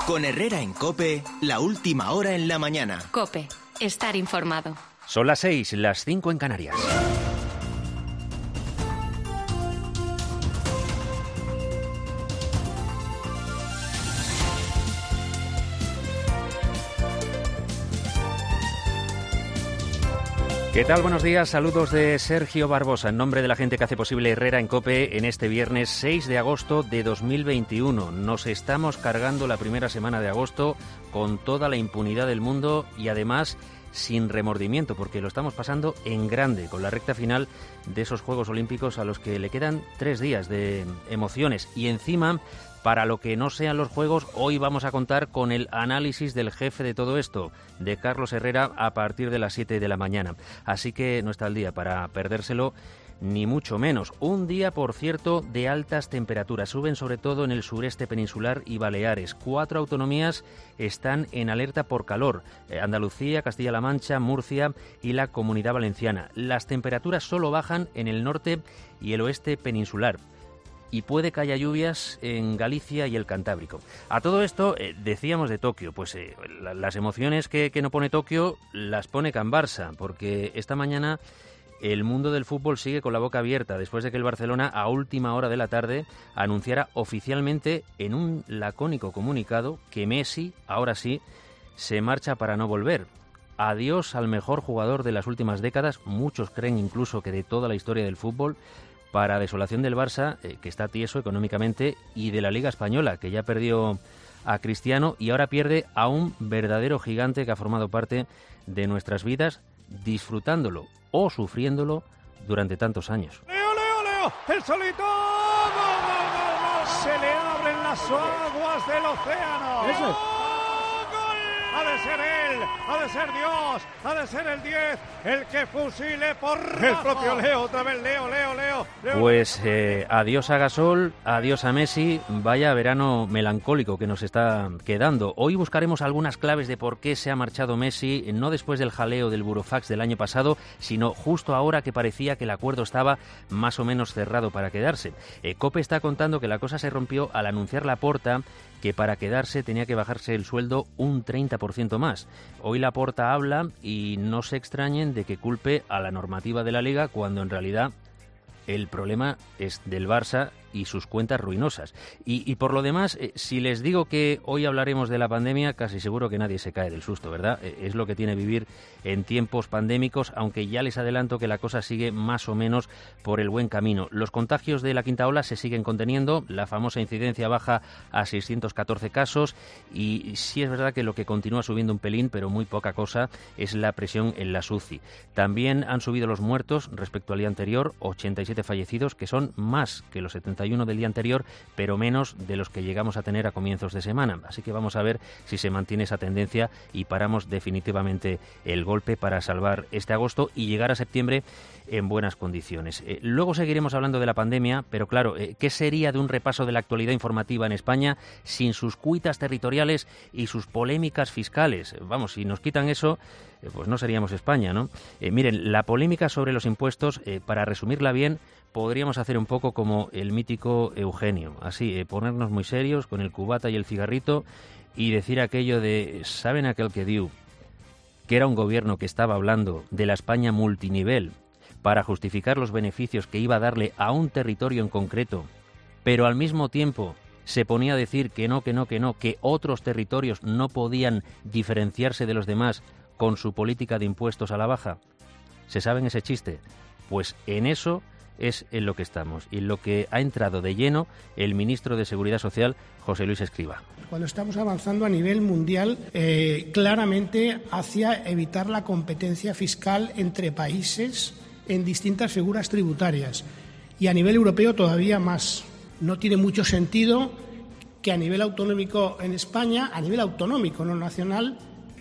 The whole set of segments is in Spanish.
Con Herrera en COPE, la última hora en la mañana. COPE, estar informado. Son las 6, las 5 en Canarias. ¿Qué tal? Buenos días, saludos de Sergio Barbosa, en nombre de la gente que hace posible Herrera en COPE en este viernes 6 de agosto de 2021. Nos estamos cargando la primera semana de agosto con toda la impunidad del mundo y además sin remordimiento, porque lo estamos pasando en grande con la recta final de esos Juegos Olímpicos a los que le quedan 3 días de emociones. Y encima, para lo que no sean los Juegos, hoy vamos a contar con el análisis del jefe de todo esto, de Carlos Herrera, a partir de las 7 de la mañana. Así que no está el día para perdérselo, ni mucho menos. Un día, por cierto, de altas temperaturas. Suben sobre todo en el sureste peninsular y Baleares. 4 autonomías están en alerta por calor. Andalucía, Castilla-La Mancha, Murcia y la Comunidad Valenciana. Las temperaturas solo bajan en el norte y el oeste peninsular. Y puede que haya lluvias en Galicia y el Cantábrico. A todo esto, decíamos de Tokio, pues las emociones que no pone Tokio las pone Can Barça, porque esta mañana el mundo del fútbol sigue con la boca abierta después de que el Barcelona, a última hora de la tarde, anunciara oficialmente en un lacónico comunicado que Messi, ahora sí, se marcha para no volver. Adiós al mejor jugador de las últimas décadas, muchos creen incluso que de toda la historia del fútbol, para desolación del Barça, que está tieso económicamente, y de la Liga Española, que ya perdió a Cristiano y ahora pierde a un verdadero gigante que ha formado parte de nuestras vidas, disfrutándolo o sufriéndolo durante tantos años. ¡Leo! ¡El solito! ¡Gol, gol, gol, gol! Se le abren las aguas del océano. ¡Eso! Ha de ser él, ha de ser Dios, ha de ser el 10, el que fusile por el propio Leo, otra vez Leo. Pues adiós a Gasol, adiós a Messi, vaya verano melancólico que nos está quedando. Hoy buscaremos algunas claves de por qué se ha marchado Messi, no después del jaleo del Burofax del año pasado, sino justo ahora que parecía que el acuerdo estaba más o menos cerrado para quedarse. COPE está contando que la cosa se rompió al anunciar Laporta que para quedarse tenía que bajarse el sueldo un 30% más. Hoy Laporta habla y no se extrañen de que culpe a la normativa de la Liga cuando en realidad el problema es del Barça y sus cuentas ruinosas. Y por lo demás, si les digo que hoy hablaremos de la pandemia, casi seguro que nadie se cae del susto, ¿verdad? Es lo que tiene vivir en tiempos pandémicos, aunque ya les adelanto que la cosa sigue más o menos por el buen camino. Los contagios de la quinta ola se siguen conteniendo, la famosa incidencia baja a 614 casos y sí es verdad que lo que continúa subiendo un pelín, pero muy poca cosa, es la presión en la UCI. También han subido los muertos respecto al día anterior, 87 fallecidos, que son más que los 71 del día anterior, pero menos de los que llegamos a tener a comienzos de semana. Así que vamos a ver si se mantiene esa tendencia y paramos definitivamente el golpe para salvar este agosto y llegar a septiembre en buenas condiciones. Luego seguiremos hablando de la pandemia, pero claro, ¿qué sería de un repaso de la actualidad informativa en España sin sus cuitas territoriales y sus polémicas fiscales? Vamos, si nos quitan eso, pues no seríamos España, ¿no? Miren, la polémica sobre los impuestos, para resumirla bien, podríamos hacer un poco como el mítico Eugenio, así, ponernos muy serios con el cubata y el cigarrito y decir aquello de, ¿saben aquel que diu? Que era un gobierno que estaba hablando de la España multinivel para justificar los beneficios que iba a darle a un territorio en concreto, pero al mismo tiempo se ponía a decir que otros territorios no podían diferenciarse de los demás con su política de impuestos a la baja. ¿Se saben ese chiste? Pues en eso es en lo que estamos y en lo que ha entrado de lleno el ministro de Seguridad Social, José Luis Escrivá. Cuando estamos avanzando a nivel mundial claramente hacia evitar la competencia fiscal entre países en distintas figuras tributarias y a nivel europeo todavía más. No tiene mucho sentido que a nivel autonómico en España, a nivel autonómico, no nacional,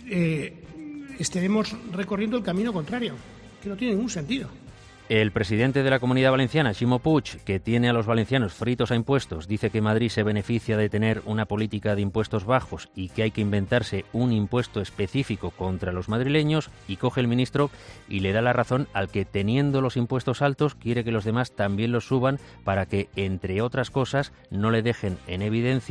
estaremos recorriendo el camino contrario, que no tiene ningún sentido. El presidente de la Comunidad Valenciana, Ximo Puig, que tiene a los valencianos fritos a impuestos, dice que Madrid se beneficia de tener una política de impuestos bajos y que hay que inventarse un impuesto específico contra los madrileños, y coge el ministro y le da la razón al que, teniendo los impuestos altos, quiere que los demás también los suban para que, entre otras cosas, no le dejen en evidencia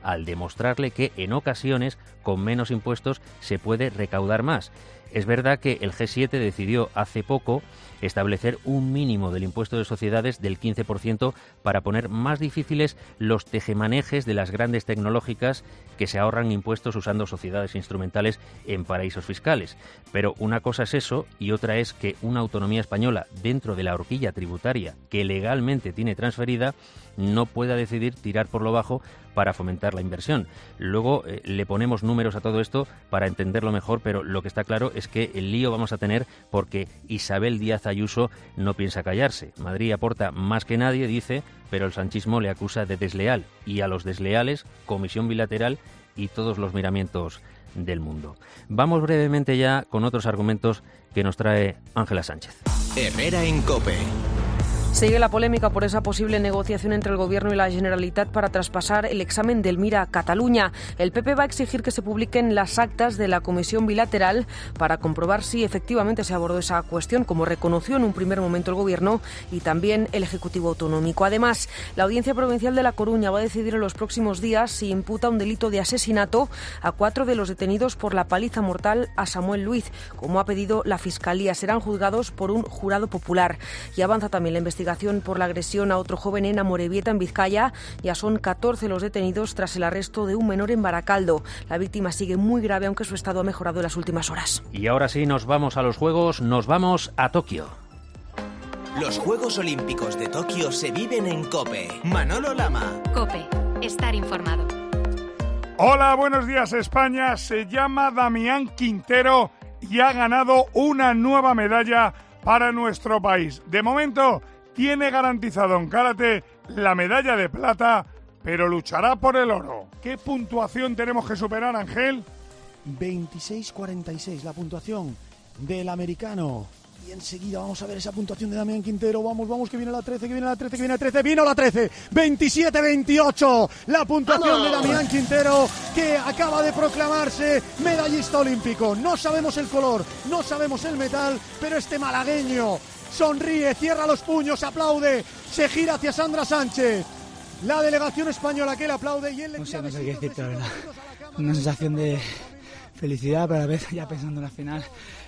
al demostrarle que en ocasiones con menos impuestos se puede recaudar más. Es verdad que el G7 decidió hace poco establecer un mínimo del impuesto de sociedades del 15% para poner más difíciles los tejemanejes de las grandes tecnológicas que se ahorran impuestos usando sociedades instrumentales en paraísos fiscales. Pero una cosa es eso y otra es que una autonomía española dentro de la horquilla tributaria que legalmente tiene transferida no pueda decidir tirar por lo bajo para fomentar la inversión. Luego le ponemos números a todo esto para entenderlo mejor, pero lo que está claro es que el lío vamos a tener porque Isabel Díaz Ayuso no piensa callarse. Madrid aporta más que nadie, dice, pero el sanchismo le acusa de desleal y a los desleales, comisión bilateral y todos los miramientos del mundo. Vamos brevemente ya con otros argumentos que nos trae Ángela Sánchez. Herrera en COPE. Sigue la polémica por esa posible negociación entre el Gobierno y la Generalitat para traspasar el examen del MIR a Cataluña. El PP va a exigir que se publiquen las actas de la comisión bilateral para comprobar si efectivamente se abordó esa cuestión, como reconoció en un primer momento el Gobierno y también el Ejecutivo Autonómico. Además, la Audiencia Provincial de La Coruña va a decidir en los próximos días si imputa un delito de asesinato a 4 de los detenidos por la paliza mortal a Samuel Luiz, como ha pedido la Fiscalía. Serán juzgados por un jurado popular. Y avanza también la investigación por la agresión a otro joven en Amorebieta, en Vizcaya. Ya son 14 los detenidos tras el arresto de un menor en Baracaldo. La víctima sigue muy grave, aunque su estado ha mejorado en las últimas horas. Y ahora sí, nos vamos a los Juegos, nos vamos a Tokio. Los Juegos Olímpicos de Tokio se viven en COPE. Manolo Lama. COPE. Estar informado. Hola, buenos días España. Se llama Damián Quintero y ha ganado una nueva medalla para nuestro país. De momento tiene garantizado en karate la medalla de plata, pero luchará por el oro. ¿Qué puntuación tenemos que superar, Ángel? 26-46, la puntuación del americano. Y enseguida vamos a ver esa puntuación de Damián Quintero. Vamos, que viene la 13, vino la 13. 27-28, la puntuación de Damián Quintero, que acaba de proclamarse medallista olímpico. No sabemos el color, no sabemos el metal, pero este malagueño sonríe, cierra los puños, aplaude, se gira hacia Sandra Sánchez. La delegación española que le aplaude y él le... No sé qué decirte, la verdad. Una sensación de felicidad, pero a la vez ya pensando en la final.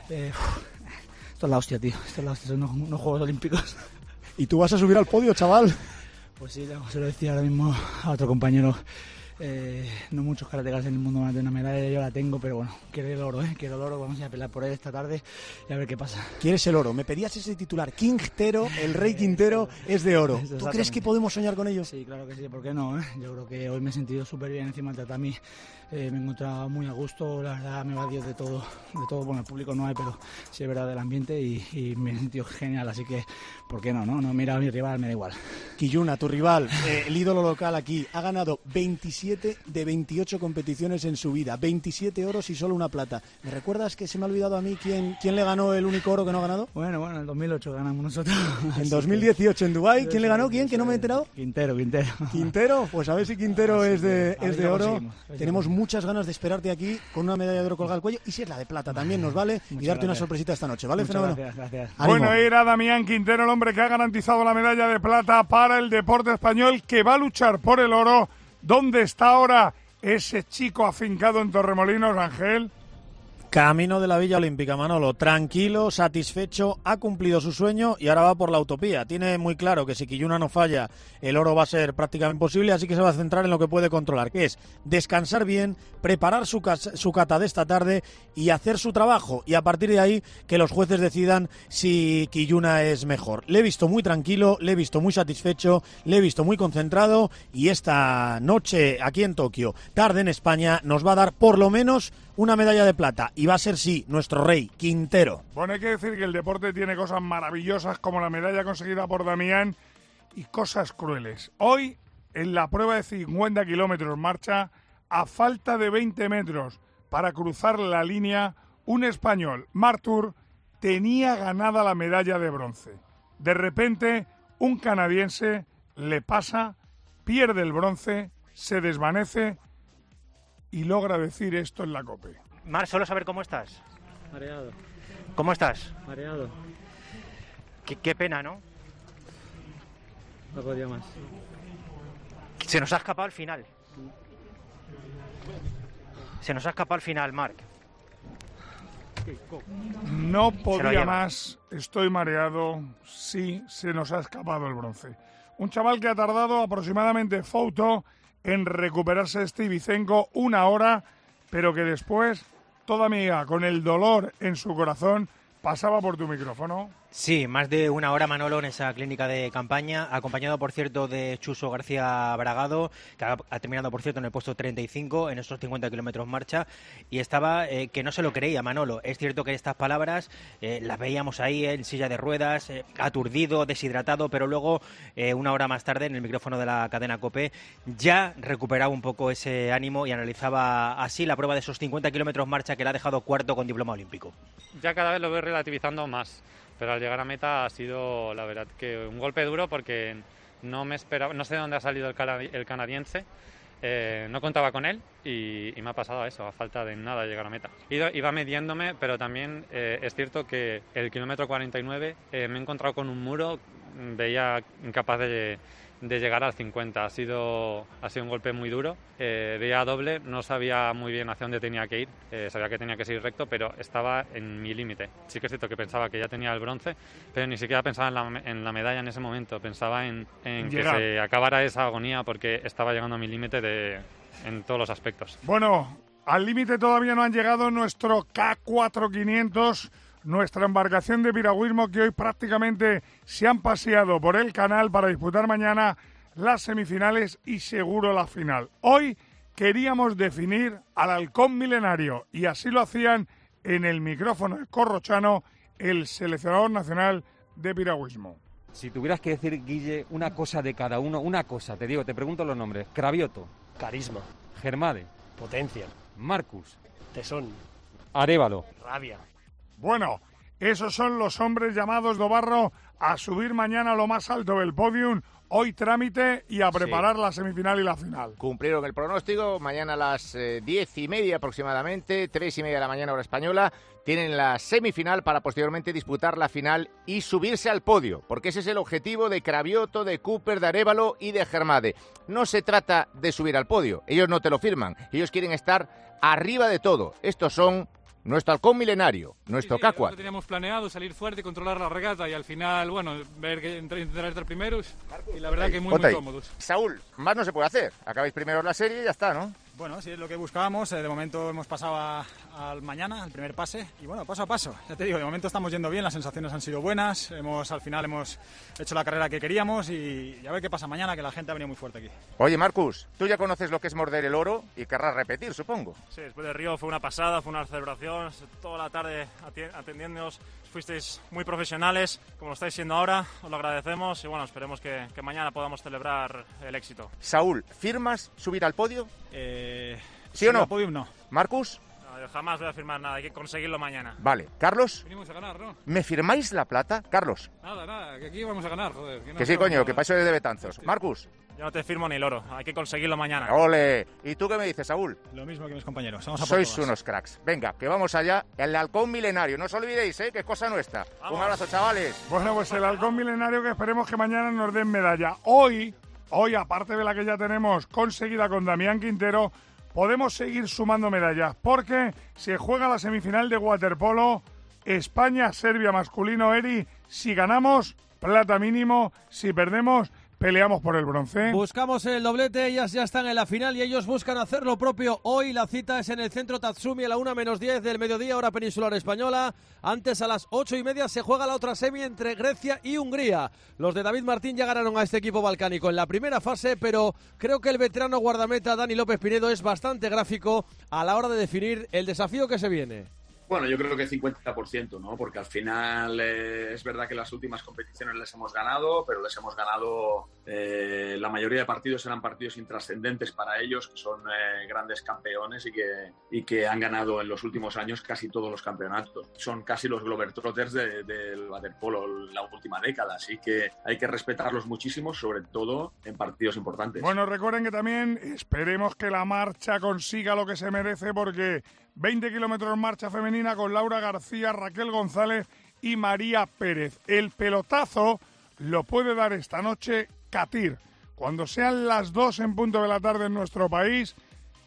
Esto es la hostia, tío. Esto es la hostia, son unos Juegos Olímpicos. ¿Y tú vas a subir al podio, chaval? Pues sí, se lo decía ahora mismo a otro compañero. No muchos karatecas en el mundo van a tener una medalla, yo la tengo, pero bueno, quiero el oro, quiero el oro, vamos a ir a pelear por él esta tarde y a ver qué pasa. ¿Quieres el oro? Me pedías ese titular, Quintero, el rey Quintero es de oro. ¿Tú crees que podemos soñar con ello? Sí, claro que sí, ¿por qué no? Yo creo que hoy me he sentido súper bien encima del tatami, me he encontrado muy a gusto, la verdad me va Dios de todo, bueno, el público no hay, pero sí es verdad del ambiente y me he sentido genial, así que, ¿por qué no? No mira a mi rival, me da igual. Quiyuna, tu rival, el ídolo local aquí, ha ganado 27 de 28 competiciones en su vida, 27 oros y solo una plata. ¿Me recuerdas que se me ha olvidado a mí quién le ganó el único oro que no ha ganado? Bueno, en el 2008 ganamos nosotros. En 2018 en Dubái, ¿quién le ganó? ¿Quién? ¿Que no me he enterado? Quintero. ¿Quintero? Pues a ver si Quintero es de oro. Tenemos muchas ganas de esperarte aquí con una medalla de oro colgada al cuello y si es la de plata también nos vale y darte una sorpresita esta noche, ¿vale? Fenómeno. Gracias. Bueno, era Damián Quintero el hombre que ha garantizado la medalla de plata para el deporte español, que va a luchar por el oro. ¿Dónde está ahora ese chico afincado en Torremolinos, Ángel? Camino de la Villa Olímpica, Manolo, tranquilo, satisfecho, ha cumplido su sueño y ahora va por la utopía. Tiene muy claro que si Quiyuna no falla, el oro va a ser prácticamente imposible, así que se va a centrar en lo que puede controlar, que es descansar bien, preparar su cata de esta tarde y hacer su trabajo. Y a partir de ahí, que los jueces decidan si Quiyuna es mejor. Le he visto muy tranquilo, le he visto muy satisfecho, le he visto muy concentrado y esta noche aquí en Tokio, tarde en España, nos va a dar por lo menos una medalla de plata y va a ser, sí, nuestro rey, Quintero. Bueno, hay que decir que el deporte tiene cosas maravillosas como la medalla conseguida por Damián y cosas crueles. Hoy, en la prueba de 50 kilómetros marcha, a falta de 20 metros para cruzar la línea, un español, Martur, tenía ganada la medalla de bronce. De repente, un canadiense le pasa, pierde el bronce, se desvanece y logra decir esto en la COPE. Mar, solo saber cómo estás. Mareado. ¿Cómo estás? Mareado. Qué pena, ¿no? No podía más. Se nos ha escapado al final. Se nos ha escapado al final, Marc. No podía más, estoy mareado, sí, se nos ha escapado el bronce. Un chaval que ha tardado aproximadamente en recuperarse Ibicenco 1 hora, pero que después, toda amiga, con el dolor en su corazón, pasaba por tu micrófono. Sí, más de 1 hora, Manolo, en esa clínica de campaña, acompañado, por cierto, de Chuso García Bragado, que ha terminado, por cierto, en el puesto 35 en estos 50 kilómetros marcha, y estaba que no se lo creía, Manolo. Es cierto que estas palabras las veíamos ahí en silla de ruedas, aturdido, deshidratado, pero luego, 1 hora más tarde, en el micrófono de la cadena COPE, ya recuperaba un poco ese ánimo y analizaba así la prueba de esos 50 kilómetros marcha que le ha dejado cuarto con diploma olímpico. Ya cada vez lo voy relativizando más. Pero al llegar a meta ha sido, la verdad, que un golpe duro porque no me esperaba, no sé de dónde ha salido el canadiense, no contaba con él y me ha pasado eso, a falta de nada llegar a meta. Iba midiéndome, pero también es cierto que el kilómetro 49 me he encontrado con un muro, veía incapaz de llegar al 50. Ha sido un golpe muy duro. Veía doble, no sabía muy bien hacia dónde tenía que ir, sabía que tenía que seguir recto, pero estaba en mi límite. Sí que es cierto que pensaba que ya tenía el bronce, pero ni siquiera pensaba en la medalla en ese momento, pensaba en que se acabara esa agonía porque estaba llegando a mi límite en todos los aspectos. Bueno, al límite todavía no han llegado nuestro K4500, nuestra embarcación de piragüismo, que hoy prácticamente se han paseado por el canal para disputar mañana las semifinales y seguro la final. Hoy queríamos definir al halcón milenario y así lo hacían en el micrófono de Corrochano, el seleccionador nacional de piragüismo. Si tuvieras que decir, Guille, una cosa de cada uno, una cosa, te pregunto los nombres. Cravioto. Carisma. Germade. Potencia. Marcus. Tesón. Arévalo. Rabia. Bueno, esos son los hombres llamados Dobarro a subir mañana a lo más alto del podium, hoy trámite y a preparar la semifinal y la final. Cumplieron el pronóstico, mañana a las 10:30 aproximadamente, 3:30 de la mañana hora española, tienen la semifinal para posteriormente disputar la final y subirse al podio, porque ese es el objetivo de Cravioto, de Cooper, de Arévalo y de Germade. No se trata de subir al podio, ellos no te lo firman, ellos quieren estar arriba de todo. Estos son nuestro halcón milenario, nuestro K4. Teníamos planeado salir fuerte, controlar la regata y al final, bueno, ver que intentar estar primeros y la verdad que muy cómodos. Saúl, más no se puede hacer. Acabáis primero la serie y ya está, ¿no? Bueno, sí es lo que buscábamos. De momento hemos pasado al mañana, al primer pase. Y bueno, paso a paso. Ya te digo, de momento estamos yendo bien, las sensaciones han sido buenas. Al final hemos hecho la carrera que queríamos y a ver qué pasa mañana, que la gente ha venido muy fuerte aquí. Oye, Marcus, tú ya conoces lo que es morder el oro y querrás repetir, supongo. Sí, después del Río fue una pasada, fue una celebración. Toda la tarde atendiéndonos, fuisteis muy profesionales, como lo estáis siendo ahora. Os lo agradecemos y bueno, esperemos que mañana podamos celebrar el éxito. Saúl, ¿firmas subir al podio? ¿Sí o no? Al podium no. ¿Marcus? No, jamás voy a firmar nada, hay que conseguirlo mañana. Vale. ¿Carlos? Venimos a ganar, ¿no? ¿Me firmáis la plata, Carlos? Nada, que aquí vamos a ganar, joder. Que sí, coño, que paso de Betanzos. ¿Marcus? Yo no te firmo ni el oro, hay que conseguirlo mañana. ¡Ole! ¿Y tú qué me dices, Saúl? Lo mismo que mis compañeros. Vamos a por Sois todas. unos cracks. Venga, que vamos allá. El halcón milenario. No os olvidéis, que es cosa nuestra. Vamos. Un abrazo, chavales. Bueno, pues el halcón milenario que esperemos que mañana nos den medalla. Hoy, aparte de la que ya tenemos conseguida con Damián Quintero, podemos seguir sumando medallas porque se juega la semifinal de waterpolo España-Serbia masculino. Eri, si ganamos, plata mínimo, si perdemos, peleamos por el bronce. Buscamos el doblete, ellas ya están en la final y ellos buscan hacer lo propio. Hoy la cita es en el centro Tatsumi a la 1:10 del mediodía, hora peninsular española. Antes, a las 8:30, se juega la otra semi entre Grecia y Hungría. Los de David Martín ya ganaron a este equipo balcánico en la primera fase, pero creo que el veterano guardameta Dani López Pinedo es bastante gráfico a la hora de definir el desafío que se viene. Bueno, yo creo que 50%, ¿no? Porque al final es verdad que las últimas competiciones les hemos ganado, pero les hemos ganado, la mayoría de partidos eran partidos intrascendentes para ellos, que son grandes campeones y que han ganado en los últimos años casi todos los campeonatos. Son casi los Globetrotters del waterpolo la última década, así que hay que respetarlos muchísimo, sobre todo en partidos importantes. Bueno, recuerden que también esperemos que la marcha consiga lo que se merece, porque 20 kilómetros marcha femenina con Laura García, Raquel González y María Pérez. El pelotazo lo puede dar esta noche Katir. Cuando sean las 2 en punto de la tarde en nuestro país,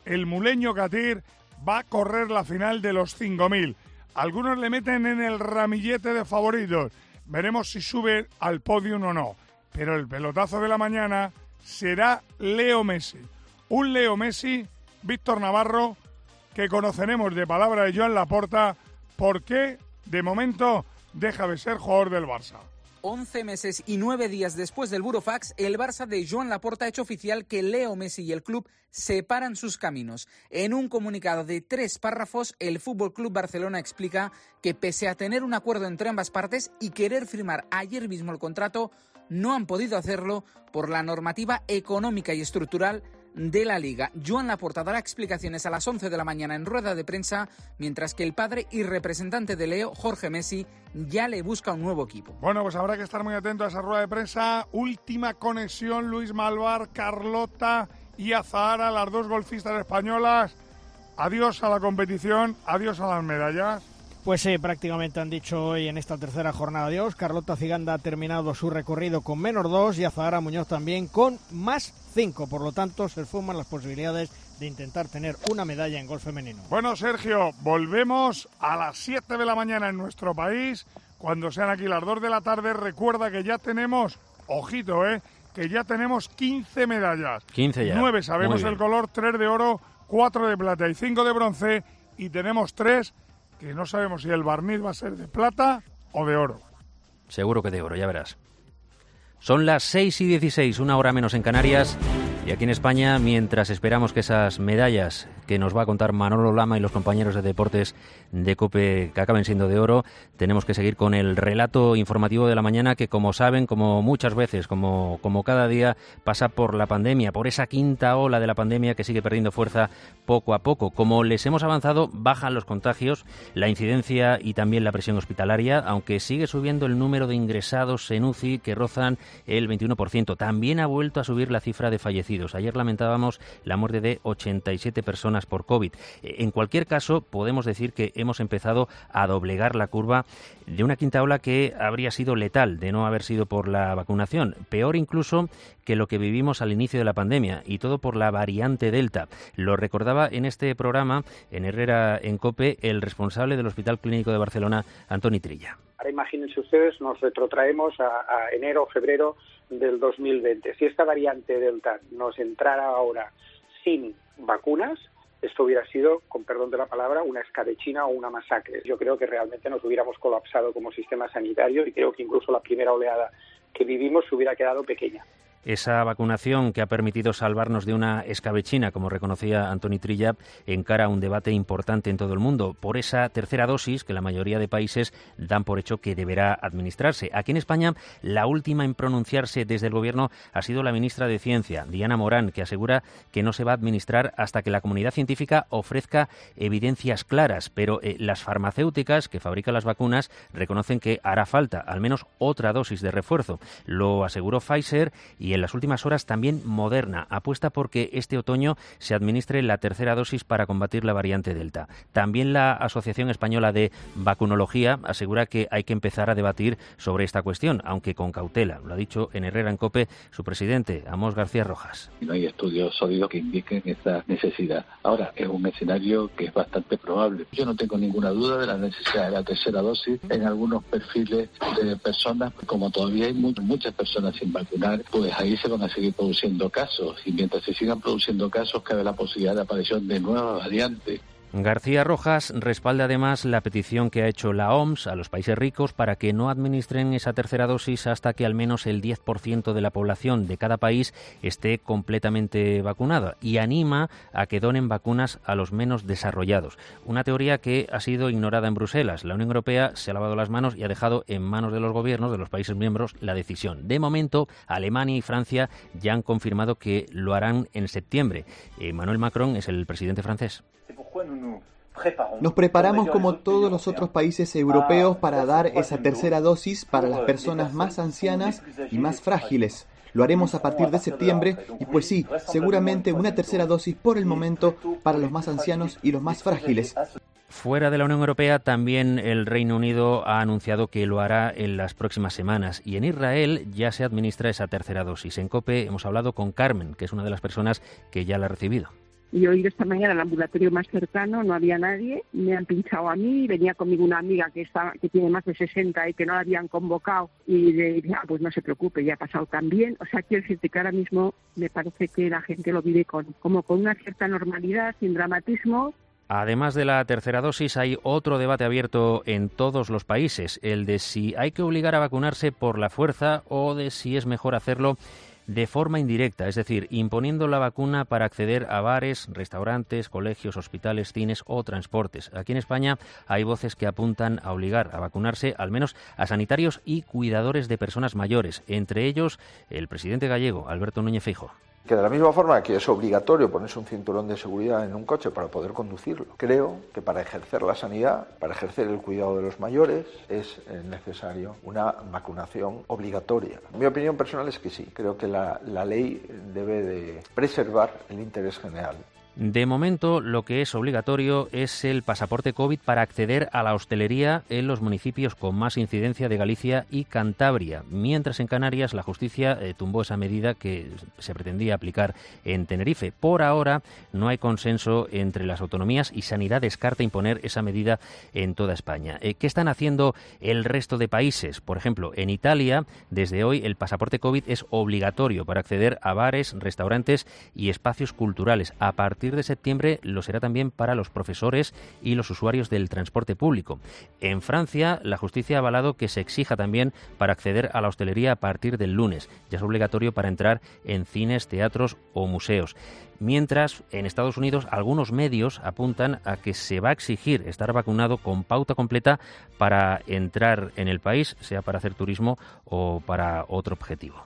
el muleño Katir va a correr la final de los 5.000. Algunos le meten en el ramillete de favoritos. Veremos si sube al podium o no. Pero el pelotazo de la mañana será Leo Messi. Un Leo Messi, Víctor Navarro, que conoceremos de palabra de Joan Laporta, porque de momento deja de ser jugador del Barça. 11 meses y 9 días después del Burofax, el Barça de Joan Laporta ha hecho oficial que Leo Messi y el club separan sus caminos. En un comunicado de 3 párrafos, el FC Barcelona explica que pese a tener un acuerdo entre ambas partes y querer firmar ayer mismo el contrato, no han podido hacerlo por la normativa económica y estructural de la Liga. Joan Laporta dará explicaciones a las 11 de la mañana en rueda de prensa, mientras que el padre y representante de Leo, Jorge Messi, ya le busca un nuevo equipo. Bueno, pues habrá que estar muy atento a esa rueda de prensa. Última conexión, Luis Malvar, Carlota y Azahara, las 2 golfistas españolas. Adiós a la competición, adiós a las medallas. Pues sí, prácticamente han dicho hoy en esta tercera jornada adiós. Carlota Ciganda ha terminado su recorrido con -2 y Azahara Muñoz también con +5. Por lo tanto, se esfuman las posibilidades de intentar tener una medalla en golf femenino. Bueno, Sergio, volvemos a las 7 de la mañana en nuestro país. Cuando sean aquí las 2 de la tarde, recuerda que ya tenemos, ojito, que ya tenemos 15 medallas. 15 ya. 9 sabemos el color, 3 de oro, 4 de plata y 5 de bronce. Y tenemos 3 que no sabemos si el barniz va a ser de plata o de oro. Seguro que de oro, ya verás. Son las 6:16, 1 hora menos en Canarias. Y aquí en España, mientras esperamos que esas medallas que nos va a contar Manolo Lama y los compañeros de deportes de COPE que acaben siendo de oro, tenemos que seguir con el relato informativo de la mañana que, como saben, como muchas veces, como cada día, pasa por la pandemia, por esa quinta ola de la pandemia que sigue perdiendo fuerza poco a poco. Como les hemos avanzado, bajan los contagios, la incidencia y también la presión hospitalaria, aunque sigue subiendo el número de ingresados en UCI, que rozan el 21%. También ha vuelto a subir la cifra de fallecidos. Ayer lamentábamos la muerte de 87 personas por COVID. En cualquier caso, podemos decir que hemos empezado a doblegar la curva de una quinta ola que habría sido letal de no haber sido por la vacunación. Peor incluso que lo que vivimos al inicio de la pandemia, y todo por la variante Delta. Lo recordaba en este programa, en Herrera en COPE, el responsable del Hospital Clínico de Barcelona, Antoni Trilla. Ahora imagínense ustedes, nos retrotraemos a enero o febrero del 2020. Si esta variante Delta nos entrara ahora sin vacunas, esto hubiera sido, con perdón de la palabra, una escabechina o una masacre. Yo creo que realmente nos hubiéramos colapsado como sistema sanitario y creo que incluso la primera oleada que vivimos se hubiera quedado pequeña. Esa vacunación que ha permitido salvarnos de una escabechina, como reconocía Antoni Trilla, encara un debate importante en todo el mundo por esa tercera dosis que la mayoría de países dan por hecho que deberá administrarse. Aquí en España, la última en pronunciarse desde el Gobierno ha sido la ministra de Ciencia, Diana Morán, que asegura que no se va a administrar hasta que la comunidad científica ofrezca evidencias claras. Pero las farmacéuticas que fabrican las vacunas reconocen que hará falta al menos otra dosis de refuerzo. Lo aseguró Pfizer y en las últimas horas también Moderna apuesta porque este otoño se administre la tercera dosis para combatir la variante Delta. También la Asociación Española de Vacunología asegura que hay que empezar a debatir sobre esta cuestión, aunque con cautela. Lo ha dicho en Herrera en COPE su presidente, Amos García Rojas. No hay estudios sólidos que indiquen esa necesidad. Ahora, es un escenario que es bastante probable. Yo no tengo ninguna duda de la necesidad de la tercera dosis en algunos perfiles de personas. Como todavía hay muchas personas sin vacunar, pues ahí se van a seguir produciendo casos, y mientras se sigan produciendo casos cabe la posibilidad de aparición de nuevas variantes. García Rojas respalda además la petición que ha hecho la OMS a los países ricos para que no administren esa tercera dosis hasta que al menos el 10% de la población de cada país esté completamente vacunada, y anima a que donen vacunas a los menos desarrollados. Una teoría que ha sido ignorada en Bruselas. La Unión Europea se ha lavado las manos y ha dejado en manos de los gobiernos de los países miembros la decisión. De momento, Alemania y Francia ya han confirmado que lo harán en septiembre. Emmanuel Macron es el presidente francés. Nos preparamos como todos los otros países europeos para dar esa tercera dosis para las personas más ancianas y más frágiles. Lo haremos a partir de septiembre y pues sí, seguramente una tercera dosis por el momento para los más ancianos y los más frágiles. Fuera de la Unión Europea, también el Reino Unido ha anunciado que lo hará en las próximas semanas. Y en Israel ya se administra esa tercera dosis. En COPE hemos hablado con Carmen, que es una de las personas que ya la ha recibido. Y hoy esta mañana el ambulatorio más cercano no había nadie, me han pinchado a mí, venía conmigo una amiga que tiene más de 60 y que no la habían convocado y le dije, pues no se preocupe, ya ha pasado también. O sea, quiero decirte que ahora mismo me parece que la gente lo vive como con una cierta normalidad, sin dramatismo. Además de la tercera dosis, hay otro debate abierto en todos los países, el de si hay que obligar a vacunarse por la fuerza o de si es mejor hacerlo de forma indirecta, es decir, imponiendo la vacuna para acceder a bares, restaurantes, colegios, hospitales, cines o transportes. Aquí en España hay voces que apuntan a obligar a vacunarse al menos a sanitarios y cuidadores de personas mayores, entre ellos el presidente gallego, Alberto Núñez Feijóo. Que de la misma forma que es obligatorio ponerse un cinturón de seguridad en un coche para poder conducirlo, creo que para ejercer la sanidad, para ejercer el cuidado de los mayores, es necesario una vacunación obligatoria. Mi opinión personal es que sí, creo que la ley debe de preservar el interés general. De momento, lo que es obligatorio es el pasaporte COVID para acceder a la hostelería en los municipios con más incidencia de Galicia y Cantabria, mientras en Canarias la justicia tumbó esa medida que se pretendía aplicar en Tenerife. Por ahora no hay consenso entre las autonomías y Sanidad descarta imponer esa medida en toda España. ¿Qué están haciendo el resto de países? Por ejemplo, en Italia, desde hoy el pasaporte COVID es obligatorio para acceder a bares, restaurantes y espacios culturales. A partir de septiembre lo será también para los profesores y los usuarios del transporte público. En Francia, la justicia ha avalado que se exija también para acceder a la hostelería a partir del lunes. Ya es obligatorio para entrar en cines, teatros o museos. Mientras, en Estados Unidos, algunos medios apuntan a que se va a exigir estar vacunado con pauta completa para entrar en el país, sea para hacer turismo o para otro objetivo.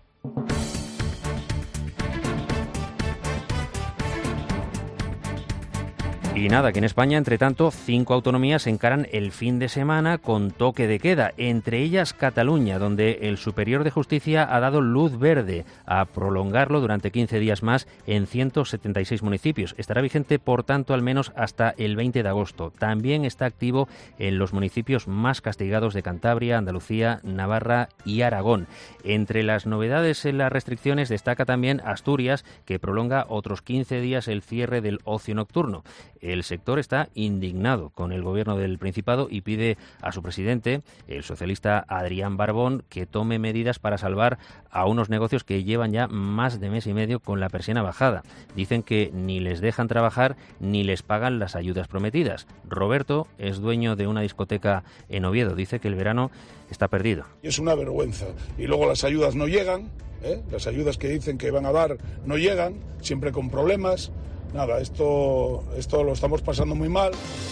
Y nada, que en España, entre tanto, 5 autonomías encaran el fin de semana con toque de queda, entre ellas Cataluña, donde el Superior de Justicia ha dado luz verde a prolongarlo durante 15 días más en 176 municipios. Estará vigente, por tanto, al menos hasta el 20 de agosto. También está activo en los municipios más castigados de Cantabria, Andalucía, Navarra y Aragón. Entre las novedades en las restricciones destaca también Asturias, que prolonga otros 15 días el cierre del ocio nocturno. El sector está indignado con el gobierno del Principado y pide a su presidente, el socialista Adrián Barbón, que tome medidas para salvar a unos negocios que llevan ya más de mes y medio con la persiana bajada. Dicen que ni les dejan trabajar ni les pagan las ayudas prometidas. Roberto es dueño de una discoteca en Oviedo. Dice que el verano está perdido. Es una vergüenza. Y luego las ayudas no llegan, las ayudas que dicen que van a dar no llegan, siempre con problemas. Nada, esto lo estamos pasando muy mal.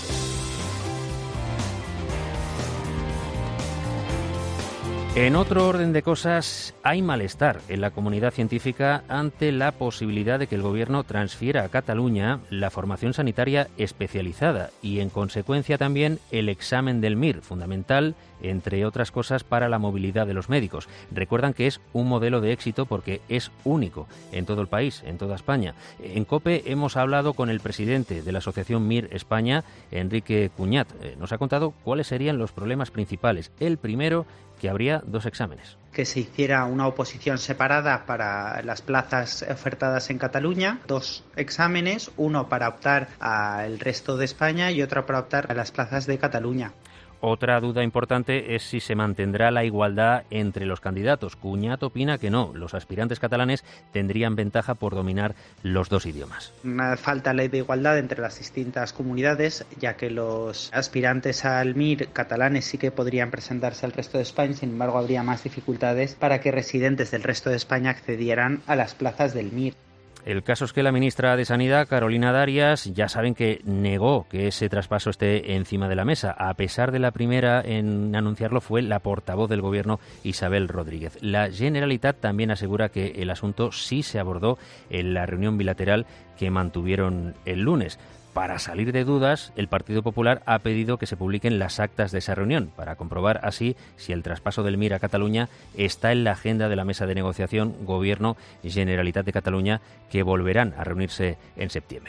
En otro orden de cosas, hay malestar en la comunidad científica ante la posibilidad de que el Gobierno transfiera a Cataluña la formación sanitaria especializada y, en consecuencia, también el examen del MIR, fundamental, entre otras cosas, para la movilidad de los médicos. Recuerdan que es un modelo de éxito porque es único en todo el país, en toda España. En COPE hemos hablado con el presidente de la Asociación MIR España, Enrique Cuñat. Nos ha contado cuáles serían los problemas principales. El primero, que habría 2 exámenes. Que se hiciera una oposición separada para las plazas ofertadas en Cataluña, 2 exámenes, uno para optar al resto de España y otro para optar a las plazas de Cataluña. Otra duda importante es si se mantendrá la igualdad entre los candidatos. Cuñat opina que no, los aspirantes catalanes tendrían ventaja por dominar los 2 idiomas. Falta ley de igualdad entre las distintas comunidades, ya que los aspirantes al MIR catalanes sí que podrían presentarse al resto de España, sin embargo habría más dificultades para que residentes del resto de España accedieran a las plazas del MIR. El caso es que la ministra de Sanidad, Carolina Darias, ya saben que negó que ese traspaso esté encima de la mesa. A pesar de la primera en anunciarlo fue la portavoz del Gobierno, Isabel Rodríguez. La Generalitat también asegura que el asunto sí se abordó en la reunión bilateral que mantuvieron el lunes. Para salir de dudas, el Partido Popular ha pedido que se publiquen las actas de esa reunión, para comprobar así si el traspaso del MIR a Cataluña está en la agenda de la mesa de negociación Gobierno y Generalitat de Cataluña, que volverán a reunirse en septiembre.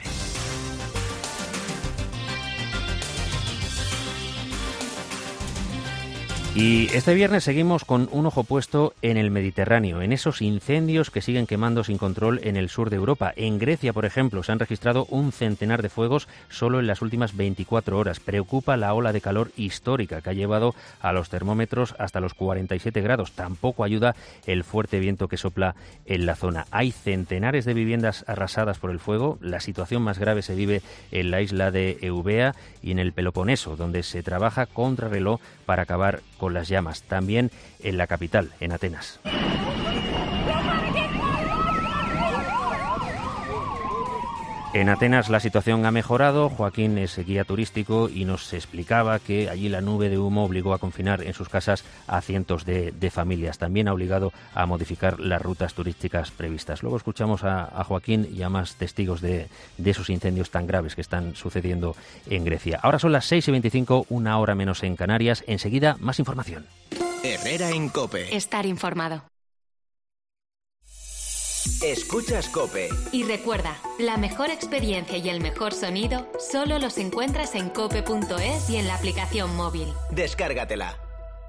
Y este viernes seguimos con un ojo puesto en el Mediterráneo, en esos incendios que siguen quemando sin control en el sur de Europa. En Grecia, por ejemplo, se han registrado un centenar de fuegos solo en las últimas 24 horas. Preocupa la ola de calor histórica que ha llevado a los termómetros hasta los 47 grados. Tampoco ayuda el fuerte viento que sopla en la zona. Hay centenares de viviendas arrasadas por el fuego. La situación más grave se vive en la isla de Eubea y en el Peloponeso, donde se trabaja contrarreloj para acabar con las llamas. También en la capital, en Atenas. En Atenas la situación ha mejorado. Joaquín es guía turístico y nos explicaba que allí la nube de humo obligó a confinar en sus casas a cientos de familias. También ha obligado a modificar las rutas turísticas previstas. Luego escuchamos a Joaquín y a más testigos de esos incendios tan graves que están sucediendo en Grecia. Ahora son las 6:25, una hora menos en Canarias. Enseguida, más información. Herrera en COPE. Estar informado. Escuchas COPE. Y recuerda, la mejor experiencia y el mejor sonido solo los encuentras en cope.es y en la aplicación móvil. Descárgatela.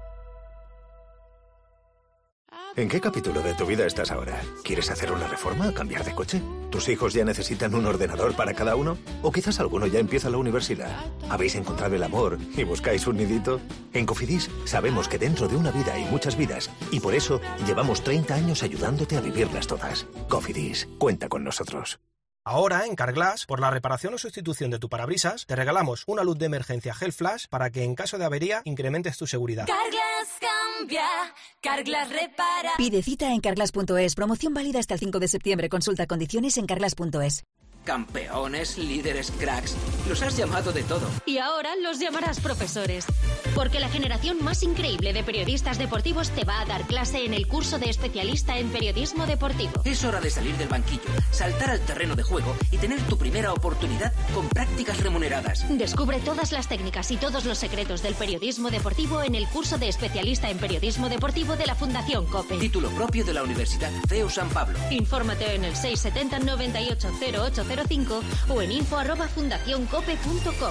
¿En qué capítulo de tu vida estás ahora? ¿Quieres hacer una reforma o cambiar de coche? ¿Tus hijos ya necesitan un ordenador para cada uno? ¿O quizás alguno ya empieza la universidad? ¿Habéis encontrado el amor y buscáis un nidito? En Cofidis sabemos que dentro de una vida hay muchas vidas y por eso llevamos 30 años ayudándote a vivirlas todas. Cofidis, cuenta con nosotros. Ahora, en Carglass, por la reparación o sustitución de tu parabrisas, te regalamos una luz de emergencia Gel Flash para que en caso de avería incrementes tu seguridad. Carglass cambia, Carglass repara. Pide cita en carglass.es. Promoción válida hasta el 5 de septiembre. Consulta condiciones en carglass.es. Campeones, líderes, cracks. Los has llamado de todo. Y ahora los llamarás profesores. Porque la generación más increíble de periodistas deportivos te va a dar clase en el curso de especialista en periodismo deportivo. Es hora de salir del banquillo, saltar al terreno de juego y tener tu primera oportunidad con prácticas remuneradas. Descubre todas las técnicas y todos los secretos del periodismo deportivo en el curso de especialista en periodismo deportivo de la Fundación COPE. Título propio de la Universidad CEU San Pablo. Infórmate en el 670 98 0805 o en info@fundacioncope.com.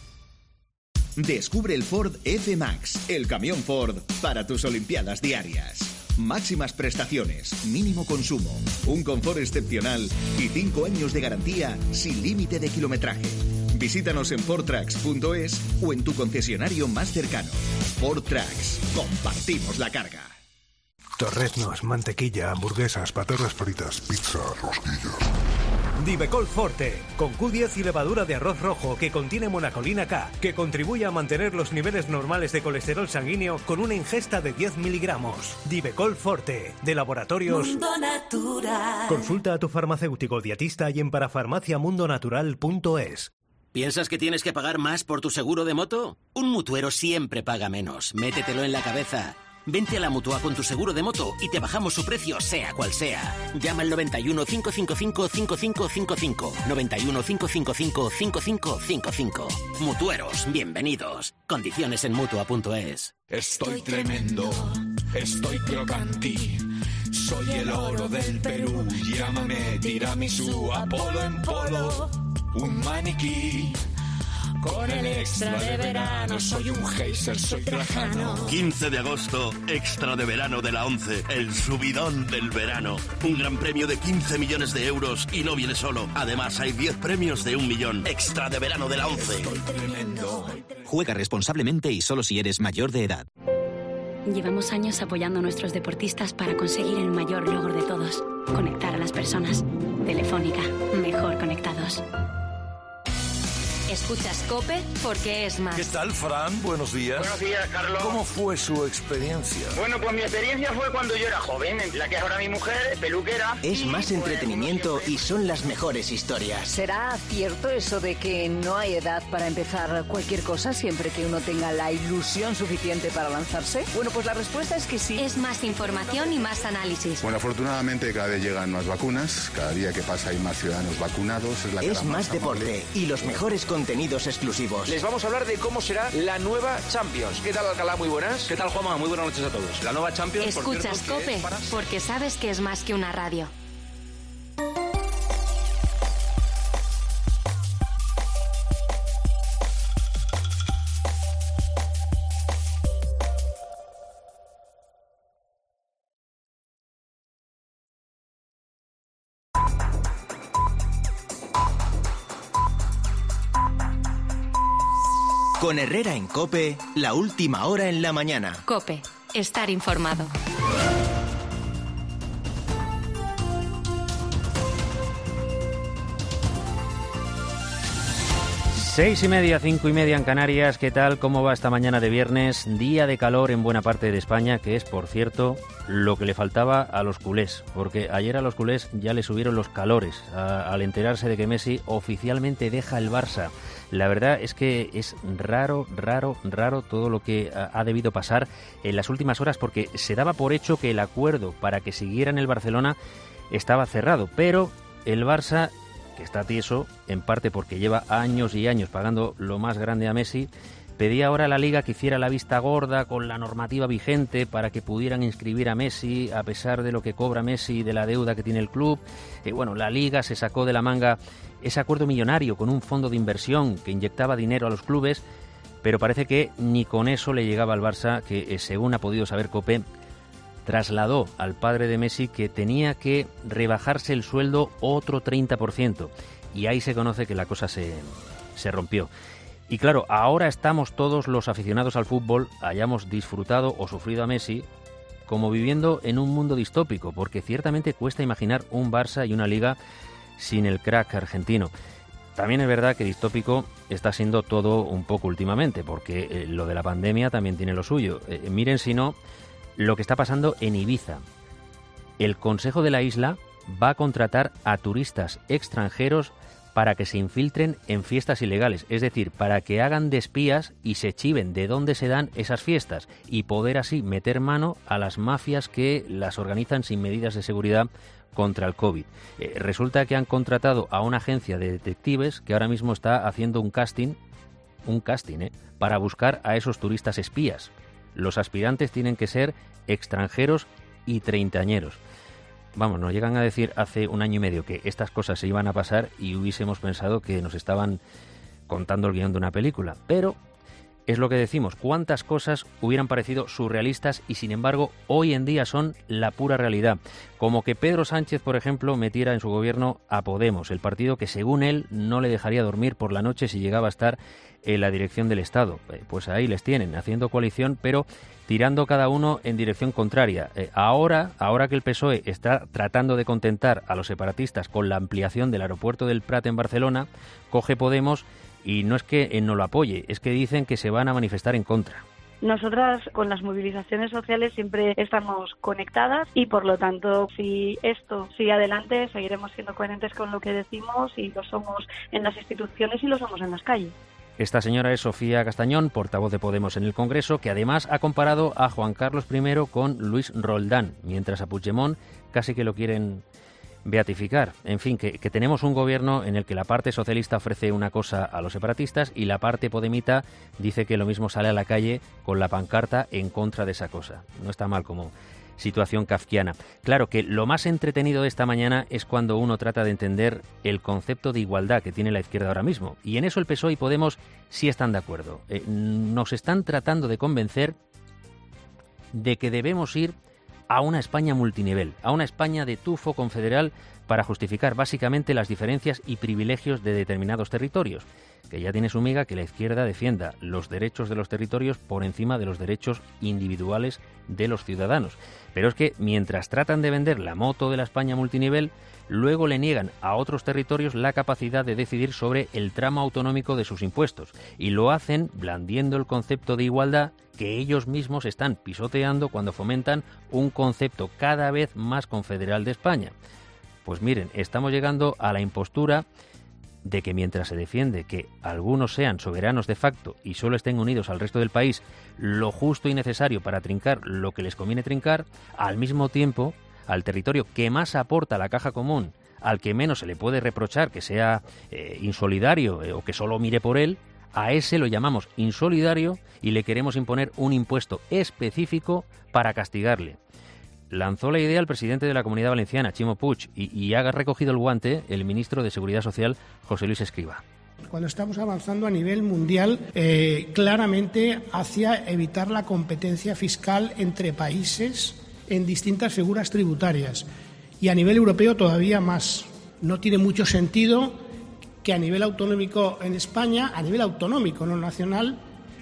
Descubre el Ford F-Max, el camión Ford para tus olimpiadas diarias. Máximas prestaciones, mínimo consumo, un confort excepcional y 5 años de garantía sin límite de kilometraje. Visítanos en fordtrucks.es o en tu concesionario más cercano. Ford Trucks, compartimos la carga. Torreznos, mantequilla, hamburguesas, patatas fritas, pizza, rosquillas. Divecol Forte, con Q10 y levadura de arroz rojo que contiene monacolina K, que contribuye a mantener los niveles normales de colesterol sanguíneo con una ingesta de 10 miligramos. Divecol Forte, de Laboratorios Mundo Natural. Consulta a tu farmacéutico dietista y en parafarmaciamundonatural.es. ¿Piensas que tienes que pagar más por tu seguro de moto? Un mutuero siempre paga menos. Métetelo en la cabeza. Vente a la Mutua con tu seguro de moto y te bajamos su precio, sea cual sea. Llama al 91 555 5555. 91 555 5555. Mutueros, bienvenidos. Condiciones en Mutua.es. Estoy tremendo, estoy crocanti. Soy el oro del Perú. Llámame tiramisú, Apolo en polo. Un maniquí. Con el extra de verano, soy un geyser, soy Trajano. 15 de agosto, extra de verano de la 11, el subidón del verano. Un gran premio de 15 millones de euros y no viene solo. Además, hay 10 premios de 1 millón. Extra de verano de la 11. Estoy tremendo. Juega responsablemente y solo si eres mayor de edad. Llevamos años apoyando a nuestros deportistas para conseguir el mayor logro de todos: conectar a las personas. Telefónica, mejor conectados. Escuchas COPE porque es más. ¿Qué tal, Fran? Buenos días. Buenos días, Carlos. ¿Cómo fue su experiencia? Bueno, pues mi experiencia fue cuando yo era joven, la que es ahora mi mujer, peluquera. Es más entretenimiento y son las mejores historias. ¿Será cierto eso de que no hay edad para empezar cualquier cosa siempre que uno tenga la ilusión suficiente para lanzarse? Bueno, pues la respuesta es que sí. Es más información y más análisis. Bueno, afortunadamente cada vez llegan más vacunas, cada día que pasa hay más ciudadanos vacunados. Es más deporte y los mejores contenidos exclusivos. Les vamos a hablar de cómo será la nueva Champions. ¿Qué tal, Alcalá? Muy buenas. ¿Qué tal, Juanma? Muy buenas noches a todos. La nueva Champions... Escuchas COPE porque sabes que es más que una radio. Con Herrera en COPE, la última hora en la mañana. COPE, estar informado. 6:30, 5:30 en Canarias. ¿Qué tal? ¿Cómo va esta mañana de viernes? Día de calor en buena parte de España, que es, por cierto, lo que le faltaba a los culés. Porque ayer a los culés ya le subieron los calores al enterarse de que Messi oficialmente deja el Barça. La verdad es que es raro todo lo que ha debido pasar en las últimas horas, porque se daba por hecho que el acuerdo para que siguiera en el Barcelona estaba cerrado. Pero el Barça, que está tieso, en parte porque lleva años y años pagando lo más grande a Messi, pedía ahora a la Liga que hiciera la vista gorda con la normativa vigente para que pudieran inscribir a Messi a pesar de lo que cobra Messi y de la deuda que tiene el club. Bueno, la Liga se sacó de la manga ese acuerdo millonario con un fondo de inversión que inyectaba dinero a los clubes, pero parece que ni con eso le llegaba al Barça, que según ha podido saber COPE, trasladó al padre de Messi que tenía que rebajarse el sueldo otro 30%. Y ahí se conoce que la cosa se rompió. Y claro, ahora estamos todos los aficionados al fútbol, hayamos disfrutado o sufrido a Messi, como viviendo en un mundo distópico, porque ciertamente cuesta imaginar un Barça y una Liga sin el crack argentino. También es verdad que distópico está siendo todo un poco últimamente, porque lo de la pandemia también tiene lo suyo. Miren si no lo que está pasando en Ibiza. El Consejo de la isla va a contratar a turistas extranjeros para que se infiltren en fiestas ilegales, es decir, para que hagan de espías y se chiven de dónde se dan esas fiestas y poder así meter mano a las mafias que las organizan sin medidas de seguridad contra el COVID. Resulta que han contratado a una agencia de detectives que ahora mismo está haciendo un casting, para buscar a esos turistas espías. Los aspirantes tienen que ser extranjeros y treintañeros. Vamos, nos llegan a decir hace un año y medio que estas cosas se iban a pasar y hubiésemos pensado que nos estaban contando el guión de una película. Pero es lo que decimos, cuántas cosas hubieran parecido surrealistas y sin embargo hoy en día son la pura realidad. Como que Pedro Sánchez, por ejemplo, metiera en su gobierno a Podemos, el partido que según él no le dejaría dormir por la noche si llegaba a estar en la dirección del Estado. Pues ahí les tienen, haciendo coalición, pero tirando cada uno en dirección contraria. Ahora que el PSOE está tratando de contentar a los separatistas con la ampliación del aeropuerto del Prat en Barcelona, coge Podemos y no es que no lo apoye, es que dicen que se van a manifestar en contra. Nosotras con las movilizaciones sociales siempre estamos conectadas y por lo tanto si esto sigue adelante seguiremos siendo coherentes con lo que decimos y lo somos en las instituciones y lo somos en las calles. Esta señora es Sofía Castañón, portavoz de Podemos en el Congreso, que además ha comparado a Juan Carlos I con Luis Roldán, mientras a Puigdemont casi que lo quieren beatificar. En fin, que tenemos un gobierno en el que la parte socialista ofrece una cosa a los separatistas y la parte podemita dice que lo mismo sale a la calle con la pancarta en contra de esa cosa. No está mal como situación kafkiana. Claro que lo más entretenido de esta mañana es cuando uno trata de entender el concepto de igualdad que tiene la izquierda ahora mismo. Y en eso el PSOE y Podemos sí están de acuerdo. Nos están tratando de convencer de que debemos ir a una España multinivel, a una España de tufo confederal para justificar básicamente las diferencias y privilegios de determinados territorios, que ya tiene su miga que la izquierda defienda los derechos de los territorios por encima de los derechos individuales de los ciudadanos. Pero es que mientras tratan de vender la moto de la España multinivel, luego le niegan a otros territorios la capacidad de decidir sobre el tramo autonómico de sus impuestos, y lo hacen blandiendo el concepto de igualdad que ellos mismos están pisoteando cuando fomentan un concepto cada vez más confederal de España. Pues miren, estamos llegando a la impostura de que mientras se defiende que algunos sean soberanos de facto y solo estén unidos al resto del país lo justo y necesario para trincar lo que les conviene trincar, al mismo tiempo, al territorio que más aporta a la caja común, al que menos se le puede reprochar que sea insolidario o que solo mire por él, a ese lo llamamos insolidario y le queremos imponer un impuesto específico para castigarle. Lanzó la idea el presidente de la Comunidad Valenciana, Ximo Puig, y ha recogido el guante el ministro de Seguridad Social, José Luis Escrivá. Cuando estamos avanzando a nivel mundial claramente hacia evitar la competencia fiscal entre países en distintas figuras tributarias y a nivel europeo todavía más. No tiene mucho sentido que a nivel autonómico en España, a nivel autonómico, no nacional,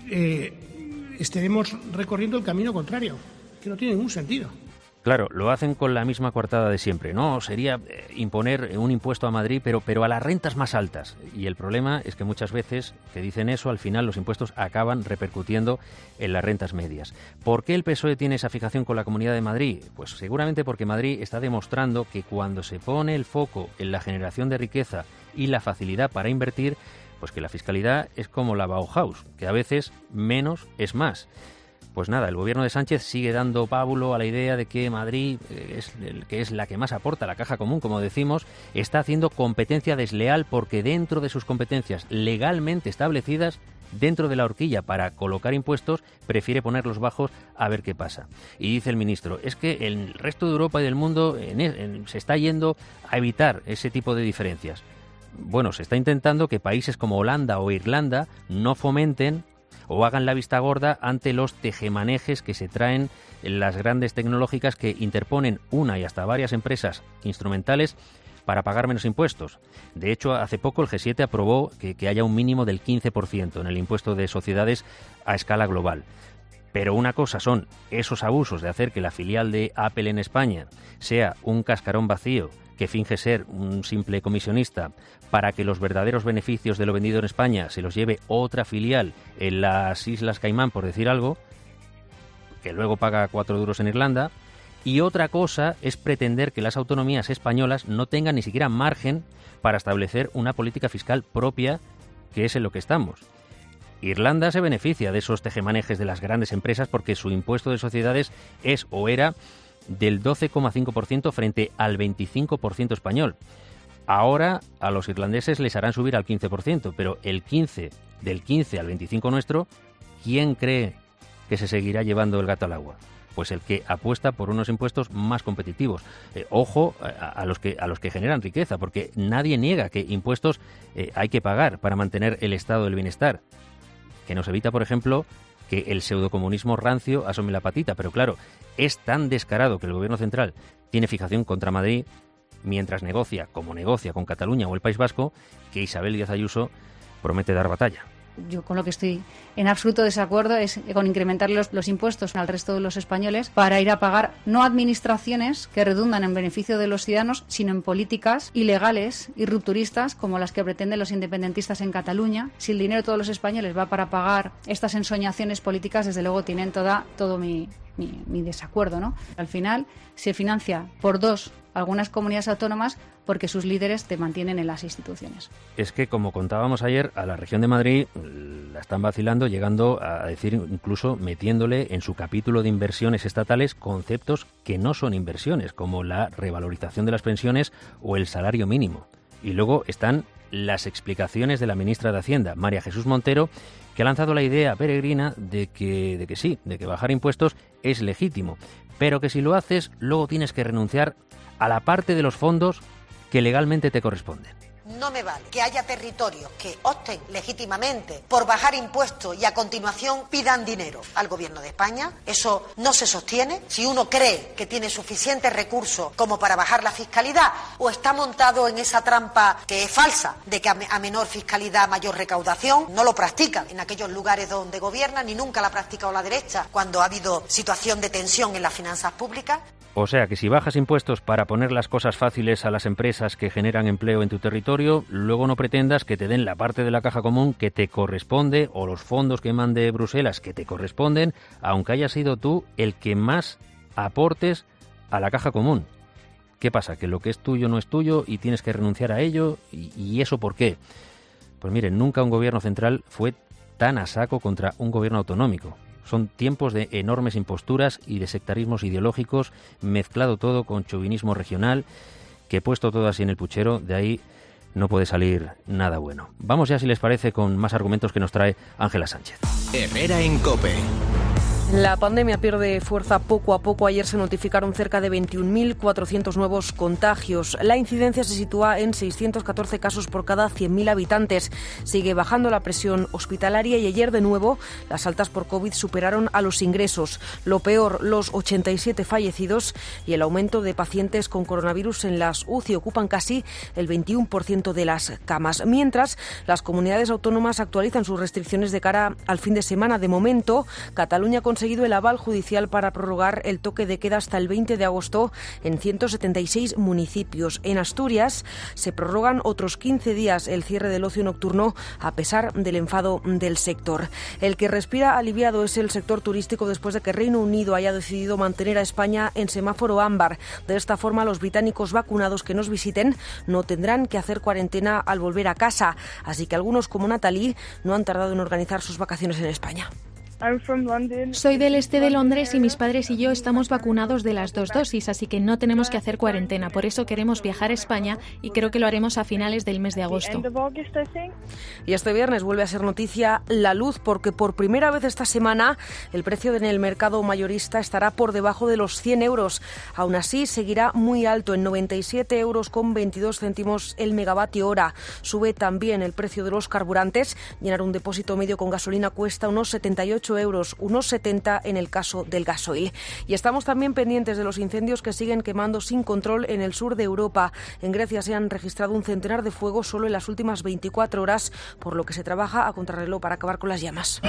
estaremos recorriendo el camino contrario, que no tiene ningún sentido. Claro, lo hacen con la misma coartada de siempre. No, sería imponer un impuesto a Madrid, pero a las rentas más altas. Y el problema es que muchas veces que dicen eso, al final los impuestos acaban repercutiendo en las rentas medias. ¿Por qué el PSOE tiene esa fijación con la Comunidad de Madrid? Pues seguramente porque Madrid está demostrando que cuando se pone el foco en la generación de riqueza y la facilidad para invertir, pues que la fiscalidad es como la Bauhaus, que a veces menos es más. Pues nada, el gobierno de Sánchez sigue dando pábulo a la idea de que Madrid, que es la que más aporta a la caja común, como decimos, está haciendo competencia desleal porque dentro de sus competencias legalmente establecidas, dentro de la horquilla para colocar impuestos, prefiere ponerlos bajos a ver qué pasa. Y dice el ministro, es que el resto de Europa y del mundo se está yendo a evitar ese tipo de diferencias. Bueno, se está intentando que países como Holanda o Irlanda no fomenten o hagan la vista gorda ante los tejemanejes que se traen en las grandes tecnológicas que interponen una y hasta varias empresas instrumentales para pagar menos impuestos. De hecho, hace poco el G7 aprobó que haya un mínimo del 15% en el impuesto de sociedades a escala global. Pero una cosa son esos abusos de hacer que la filial de Apple en España sea un cascarón vacío que finge ser un simple comisionista para que los verdaderos beneficios de lo vendido en España se los lleve otra filial en las Islas Caimán, por decir algo, que luego paga 4 duros en Irlanda. Y otra cosa es pretender que las autonomías españolas no tengan ni siquiera margen para establecer una política fiscal propia, que es en lo que estamos. Irlanda se beneficia de esos tejemanejes de las grandes empresas porque su impuesto de sociedades es o era del 12,5% frente al 25% español. Ahora a los irlandeses les harán subir al 15%, pero del 15 al 25% nuestro, ¿quién cree que se seguirá llevando el gato al agua? Pues el que apuesta por unos impuestos más competitivos. Ojo a los que generan riqueza, porque nadie niega que impuestos hay que pagar para mantener el estado del bienestar, que nos evita, por ejemplo, que el pseudocomunismo rancio asome la patita. Pero claro, es tan descarado que el gobierno central tiene fijación contra Madrid mientras negocia, como negocia con Cataluña o el País Vasco, que Isabel Díaz Ayuso promete dar batalla. Yo con lo que estoy en absoluto desacuerdo es con incrementar los impuestos al resto de los españoles para ir a pagar no administraciones que redundan en beneficio de los ciudadanos, sino en políticas ilegales y rupturistas como las que pretenden los independentistas en Cataluña. Si el dinero de todos los españoles va para pagar estas ensoñaciones políticas, desde luego tienen todo mi desacuerdo, ¿no? Al final se financia por algunas comunidades autónomas porque sus líderes te mantienen en las instituciones. Es que, como contábamos ayer, a la región de Madrid la están vacilando, llegando a decir, incluso metiéndole en su capítulo de inversiones estatales conceptos que no son inversiones, como la revalorización de las pensiones o el salario mínimo. Y luego están las explicaciones de la ministra de Hacienda, María Jesús Montero, que ha lanzado la idea peregrina de que bajar impuestos es legítimo, pero que si lo haces, luego tienes que renunciar a la parte de los fondos que legalmente te corresponden. No me vale que haya territorios que opten legítimamente por bajar impuestos y a continuación pidan dinero al gobierno de España. Eso no se sostiene. Si uno cree que tiene suficientes recursos como para bajar la fiscalidad o está montado en esa trampa que es falsa de que a menor fiscalidad mayor recaudación, no lo practican en aquellos lugares donde gobiernan ni nunca la ha practicado la derecha cuando ha habido situación de tensión en las finanzas públicas. O sea que si bajas impuestos para poner las cosas fáciles a las empresas que generan empleo en tu territorio, luego no pretendas que te den la parte de la caja común que te corresponde o los fondos que mande Bruselas que te corresponden, aunque hayas sido tú el que más aportes a la caja común. ¿Qué pasa? ¿Que lo que es tuyo no es tuyo y tienes que renunciar a ello? ¿Y eso por qué? Pues miren, nunca un gobierno central fue tan a saco contra un gobierno autonómico. Son tiempos de enormes imposturas y de sectarismos ideológicos, mezclado todo con chauvinismo regional, que puesto todo así en el puchero, de ahí no puede salir nada bueno. Vamos ya, si les parece, con más argumentos que nos trae Ángela Sánchez. Herrera en COPE. La pandemia pierde fuerza poco a poco. Ayer se notificaron cerca de 21.400 nuevos contagios. La incidencia se sitúa en 614 casos por cada 100.000 habitantes. Sigue bajando la presión hospitalaria y ayer de nuevo las altas por COVID superaron a los ingresos. Lo peor, los 87 fallecidos y el aumento de pacientes con coronavirus en las UCI ocupan casi el 21% de las camas. Mientras, las comunidades autónomas actualizan sus restricciones de cara al fin de semana. De momento, Cataluña ha conseguido el aval judicial para prorrogar el toque de queda hasta el 20 de agosto en 176 municipios. En Asturias se prorrogan otros 15 días el cierre del ocio nocturno a pesar del enfado del sector. El que respira aliviado es el sector turístico después de que Reino Unido haya decidido mantener a España en semáforo ámbar. De esta forma, los británicos vacunados que nos visiten no tendrán que hacer cuarentena al volver a casa. Así que algunos, como Natalie, no han tardado en organizar sus vacaciones en España. Soy del este de Londres y mis padres y yo estamos vacunados de las 2 dosis, así que no tenemos que hacer cuarentena. Por eso queremos viajar a España y creo que lo haremos a finales del mes de agosto. Y este viernes vuelve a ser noticia la luz, porque por primera vez esta semana el precio en el mercado mayorista estará por debajo de los 100 euros. Aún así, seguirá muy alto, en 97 euros con 22 céntimos el megavatio hora. Sube también el precio de los carburantes. Llenar un depósito medio con gasolina cuesta unos 78 euros, unos 70 en el caso del gasoil. Y estamos también pendientes de los incendios que siguen quemando sin control en el sur de Europa. En Grecia se han registrado un centenar de fuegos solo en las últimas 24 horas, por lo que se trabaja a contrarreloj para acabar con las llamas.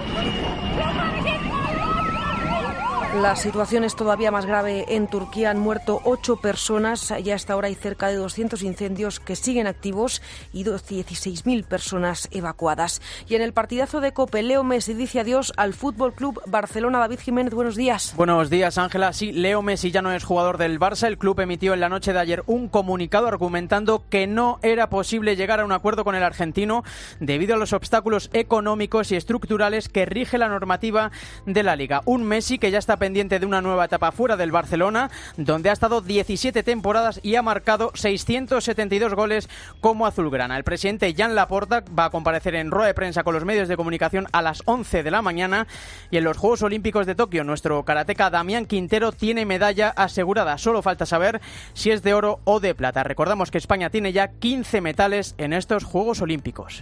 La situación es todavía más grave en Turquía. Han muerto 8 personas. Ya hasta ahora hay cerca de 200 incendios que siguen activos y 16.000 personas evacuadas. Y en el partidazo de COPE, Leo Messi dice adiós al Fútbol Club Barcelona. David Jiménez, buenos días. Buenos días, Ángela. Sí, Leo Messi ya no es jugador del Barça. El club emitió en la noche de ayer un comunicado argumentando que no era posible llegar a un acuerdo con el argentino debido a los obstáculos económicos y estructurales que rige la normativa de la Liga. Un Messi que ya está pendiente de una nueva etapa fuera del Barcelona, donde ha estado 17 temporadas y ha marcado 672 goles como azulgrana. El presidente Joan Laporta va a comparecer en rueda de prensa con los medios de comunicación a las 11 de la mañana. Y en los Juegos Olímpicos de Tokio, nuestro karateca Damián Quintero tiene medalla asegurada. Solo falta saber si es de oro o de plata. Recordamos que España tiene ya 15 metales en estos Juegos Olímpicos.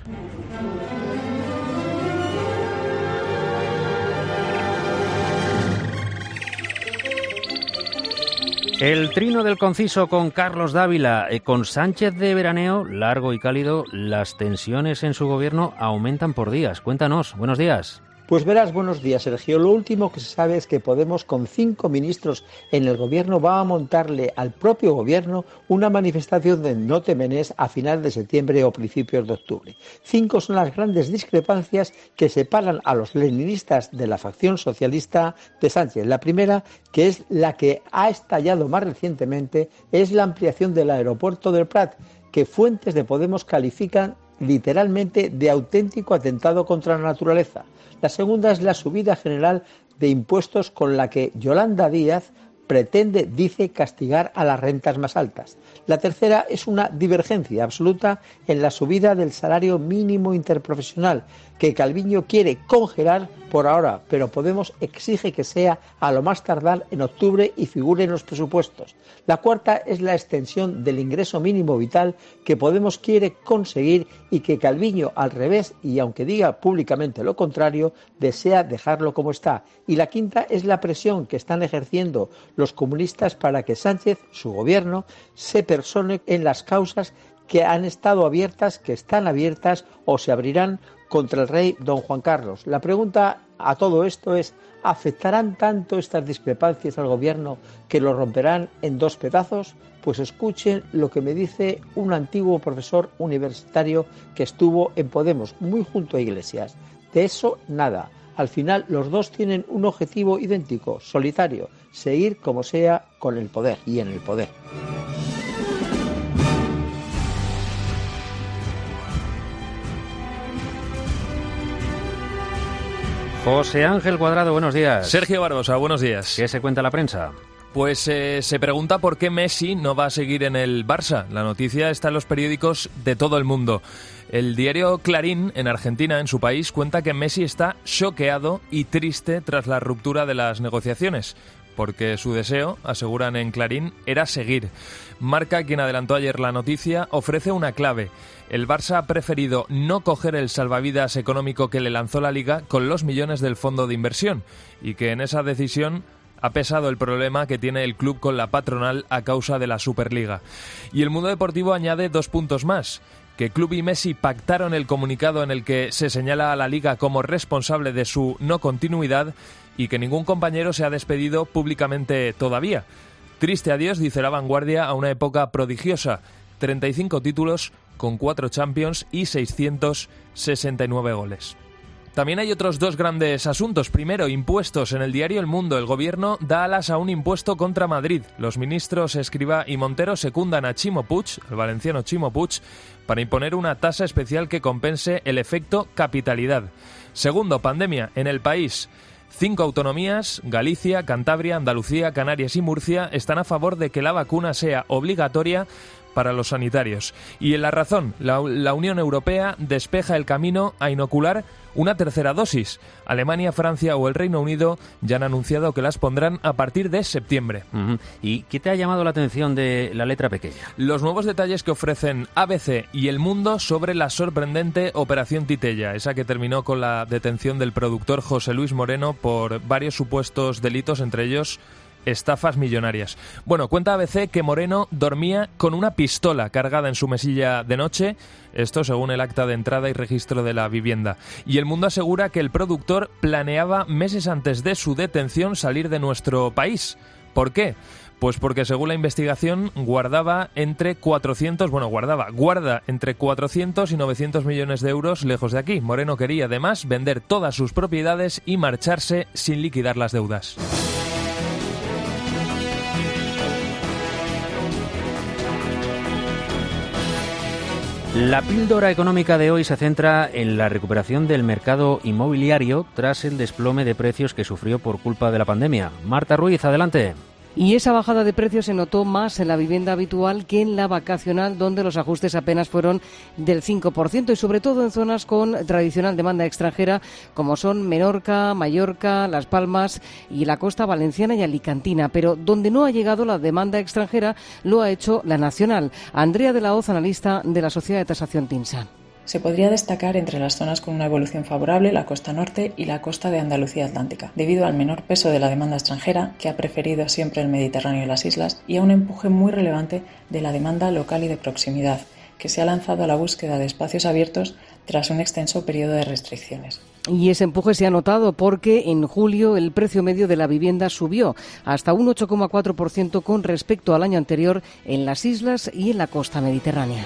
El trino del conciso con Carlos Dávila, con Sánchez de veraneo, largo y cálido, las tensiones en su gobierno aumentan por días. Cuéntanos, buenos días. Pues verás, buenos días, Sergio. Lo último que se sabe es que Podemos, con 5 ministros en el gobierno, va a montarle al propio gobierno una manifestación de No te menes a final de septiembre o principios de octubre. 5 son las grandes discrepancias que separan a los leninistas de la facción socialista de Sánchez. La primera, que es la que ha estallado más recientemente, es la ampliación del aeropuerto del Prat, que fuentes de Podemos califican literalmente de auténtico atentado contra la naturaleza. La segunda es la subida general de impuestos con la que Yolanda Díaz dice castigar a las rentas más altas. La tercera es una divergencia absoluta en la subida del salario mínimo interprofesional, que Calviño quiere congelar por ahora, pero Podemos exige que sea a lo más tardar en octubre y figure en los presupuestos. La cuarta es la extensión del ingreso mínimo vital, que Podemos quiere conseguir y que Calviño, al revés, y aunque diga públicamente lo contrario, desea dejarlo como está. Y la quinta es la presión que están ejerciendo los comunistas para que Sánchez, su gobierno, se persone en las causas que han estado abiertas, que están abiertas o se abrirán contra el rey don Juan Carlos. La pregunta a todo esto es: ¿afectarán tanto estas discrepancias al gobierno que lo romperán en 2 pedazos? Pues escuchen lo que me dice un antiguo profesor universitario que estuvo en Podemos, muy junto a Iglesias. De eso nada. Al final los dos tienen un objetivo idéntico, solitario: seguir como sea con el poder y en el poder. José Ángel Cuadrado, buenos días. Sergio Barbosa, buenos días. ¿Qué se cuenta la prensa? Pues se pregunta por qué Messi no va a seguir en el Barça. La noticia está en los periódicos de todo el mundo. El diario Clarín, en Argentina, en su país, cuenta que Messi está choqueado y triste tras la ruptura de las negociaciones, porque su deseo, aseguran en Clarín, era seguir. Marca, quien adelantó ayer la noticia, ofrece una clave. El Barça ha preferido no coger el salvavidas económico que le lanzó la Liga con los millones del fondo de inversión, y que en esa decisión ha pesado el problema que tiene el club con la patronal a causa de la Superliga. Y el Mundo Deportivo añade 2 puntos más: que club y Messi pactaron el comunicado en el que se señala a la Liga como responsable de su no continuidad y que ningún compañero se ha despedido públicamente todavía. Triste adiós, dice La Vanguardia, a una época prodigiosa: 35 títulos con 4 Champions y 669 goles. También hay otros 2 grandes asuntos. Primero, impuestos. En el diario El Mundo, el gobierno da alas a un impuesto contra Madrid. Los ministros Escrivá y Montero secundan a Chimo Puig, el valenciano Chimo Puig, para imponer una tasa especial que compense el efecto capitalidad. Segundo, pandemia. En el país, 5 autonomías, Galicia, Cantabria, Andalucía, Canarias y Murcia, están a favor de que la vacuna sea obligatoria para los sanitarios. Y en La Razón, la Unión Europea despeja el camino a inocular una tercera dosis. Alemania, Francia o el Reino Unido ya han anunciado que las pondrán a partir de septiembre. ¿Y qué te ha llamado la atención de la letra pequeña? Los nuevos detalles que ofrecen ABC y El Mundo sobre la sorprendente Operación Titella, esa que terminó con la detención del productor José Luis Moreno por varios supuestos delitos, entre ellos estafas millonarias. Bueno, cuenta ABC que Moreno dormía con una pistola cargada en su mesilla de noche, esto según el acta de entrada y registro de la vivienda. Y El Mundo asegura que el productor planeaba meses antes de su detención salir de nuestro país. ¿Por qué? Pues porque según la investigación guarda entre 400 y 900 millones de euros lejos de aquí. Moreno quería además vender todas sus propiedades y marcharse sin liquidar las deudas. La píldora económica de hoy se centra en la recuperación del mercado inmobiliario tras el desplome de precios que sufrió por culpa de la pandemia. Marta Ruiz, adelante. Y esa bajada de precios se notó más en la vivienda habitual que en la vacacional, donde los ajustes apenas fueron del 5%, y sobre todo en zonas con tradicional demanda extranjera, como son Menorca, Mallorca, Las Palmas y la costa valenciana y alicantina. Pero donde no ha llegado la demanda extranjera lo ha hecho la nacional. Andrea de la Hoz, analista de la Sociedad de Tasación TINSA. Se podría destacar entre las zonas con una evolución favorable la costa norte y la costa de Andalucía Atlántica, debido al menor peso de la demanda extranjera, que ha preferido siempre el Mediterráneo y las islas, y a un empuje muy relevante de la demanda local y de proximidad, que se ha lanzado a la búsqueda de espacios abiertos tras un extenso periodo de restricciones. Y ese empuje se ha notado porque en julio el precio medio de la vivienda subió hasta un 8,4% con respecto al año anterior en las islas y en la costa mediterránea.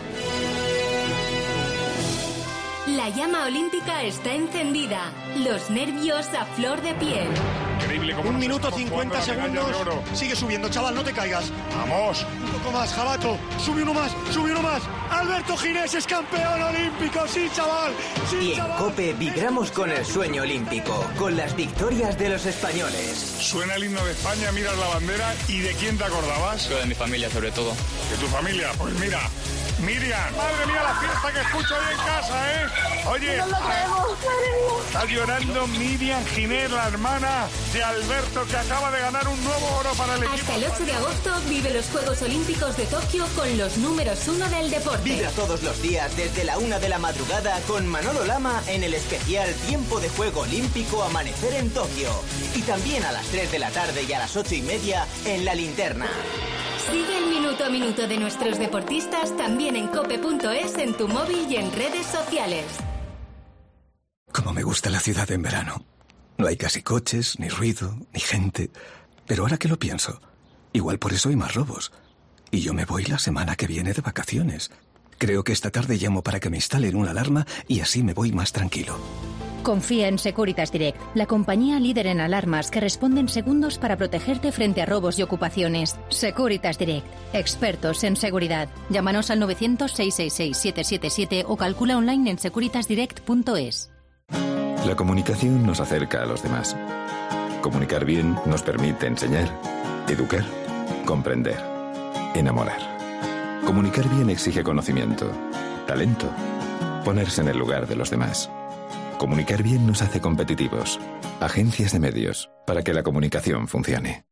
La llama olímpica está encendida. Los nervios a flor de piel. Increíble como 1 minuto 50 segundos. Sigue subiendo, chaval, no te caigas. Vamos. Un poco más, Jabato. Sube uno más, sube uno más. Alberto Ginés es campeón olímpico. Sí, chaval. Sí, y en chaval. COPE vibramos con el sueño olímpico, con las victorias de los españoles. Suena el himno de España, miras la bandera. ¿Y de quién te acordabas? De mi familia, sobre todo. ¿De tu familia? Pues mira, Miriam. Madre mía, la fiesta que escucho hoy en casa, ¿eh? Oye, no lo creemos, madre mía. Está llorando Miriam Ginés, la hermana de Alberto, que acaba de ganar un nuevo oro para el equipo. Hasta el 8 de agosto vive los Juegos Olímpicos de Tokio con los números 1 del deporte. Vibra todos los días desde la 1 de la madrugada con Manolo Lama en el especial Tiempo de Juego Olímpico Amanecer en Tokio. Y también a las 3 de la tarde y a las 8:30 en La Linterna. Sigue el minuto a minuto de nuestros deportistas también en cope.es, en tu móvil y en redes sociales. Como me gusta la ciudad en verano. No hay casi coches, ni ruido, ni gente. Pero ahora que lo pienso, igual por eso hay más robos. Y yo me voy la semana que viene de vacaciones. Creo que esta tarde llamo para que me instalen una alarma y así me voy más tranquilo. Confía en Securitas Direct, la compañía líder en alarmas que responde en segundos para protegerte frente a robos y ocupaciones. Securitas Direct, expertos en seguridad. Llámanos al 900-666-777 o calcula online en securitasdirect.es. La comunicación nos acerca a los demás. Comunicar bien nos permite enseñar, educar, comprender, enamorar. Comunicar bien exige conocimiento, talento, ponerse en el lugar de los demás. Comunicar bien nos hace competitivos. Agencias de medios, para que la comunicación funcione.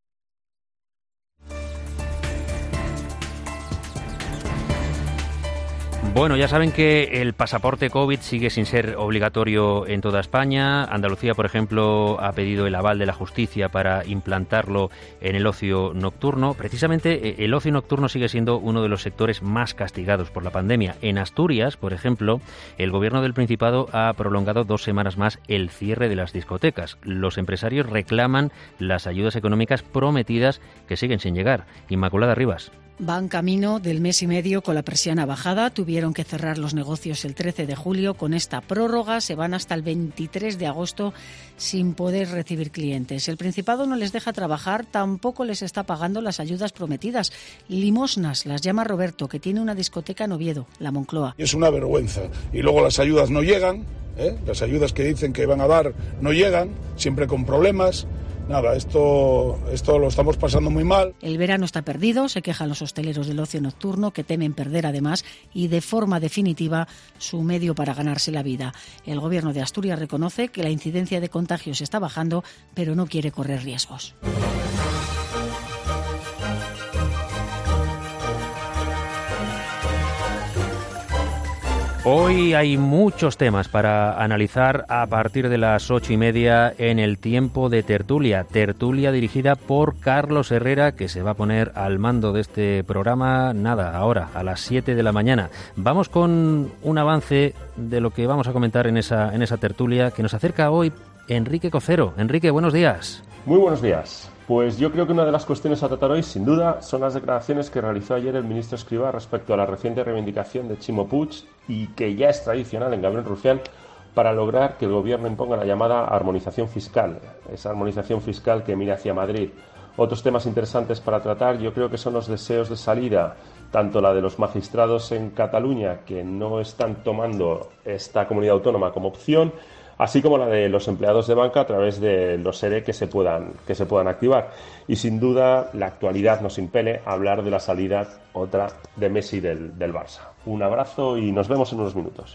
Bueno, ya saben que el pasaporte COVID sigue sin ser obligatorio en toda España. Andalucía, por ejemplo, ha pedido el aval de la justicia para implantarlo en el ocio nocturno. Precisamente el ocio nocturno sigue siendo uno de los sectores más castigados por la pandemia. En Asturias, por ejemplo, el Gobierno del Principado ha prolongado 2 semanas más el cierre de las discotecas. Los empresarios reclaman las ayudas económicas prometidas que siguen sin llegar. Inmaculada Rivas. Van camino del mes y medio con la persiana bajada. Tuvieron que cerrar los negocios el 13 de julio. Con esta prórroga se van hasta el 23 de agosto sin poder recibir clientes. El Principado no les deja trabajar, tampoco les está pagando las ayudas prometidas. Limosnas las llama Roberto, que tiene una discoteca en Oviedo, la Moncloa. Es una vergüenza. Y luego las ayudas no llegan, las ayudas que dicen que van a dar no llegan, siempre con problemas. Nada, esto lo estamos pasando muy mal. El verano está perdido, se quejan los hosteleros del ocio nocturno, que temen perder además y de forma definitiva su medio para ganarse la vida. El Gobierno de Asturias reconoce que la incidencia de contagios está bajando, pero no quiere correr riesgos. Hoy hay muchos temas para analizar a partir de las 8:30 en el tiempo de tertulia. Tertulia dirigida por Carlos Herrera, que se va a poner al mando de este programa, ahora, a las 7 de la mañana. Vamos con un avance de lo que vamos a comentar en esa tertulia, que nos acerca hoy Enrique Cocero. Enrique, buenos días. Muy buenos días. Pues yo creo que una de las cuestiones a tratar hoy, sin duda, son las declaraciones que realizó ayer el ministro Escrivá respecto a la reciente reivindicación de Chimo Puig y que ya es tradicional en Gabriel Rufián para lograr que el gobierno imponga la llamada armonización fiscal, esa armonización fiscal que mira hacia Madrid. Otros temas interesantes para tratar yo creo que son los deseos de salida, tanto la de los magistrados en Cataluña, que no están tomando esta comunidad autónoma como opción, así como la de los empleados de banca a través de los ERE que se puedan activar. Y sin duda la actualidad nos impele a hablar de la salida otra de Messi del Barça. Un abrazo y nos vemos en unos minutos.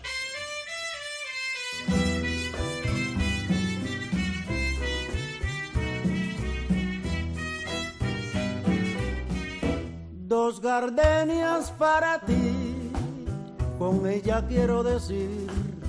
Dos gardenias para ti, con ella quiero decir: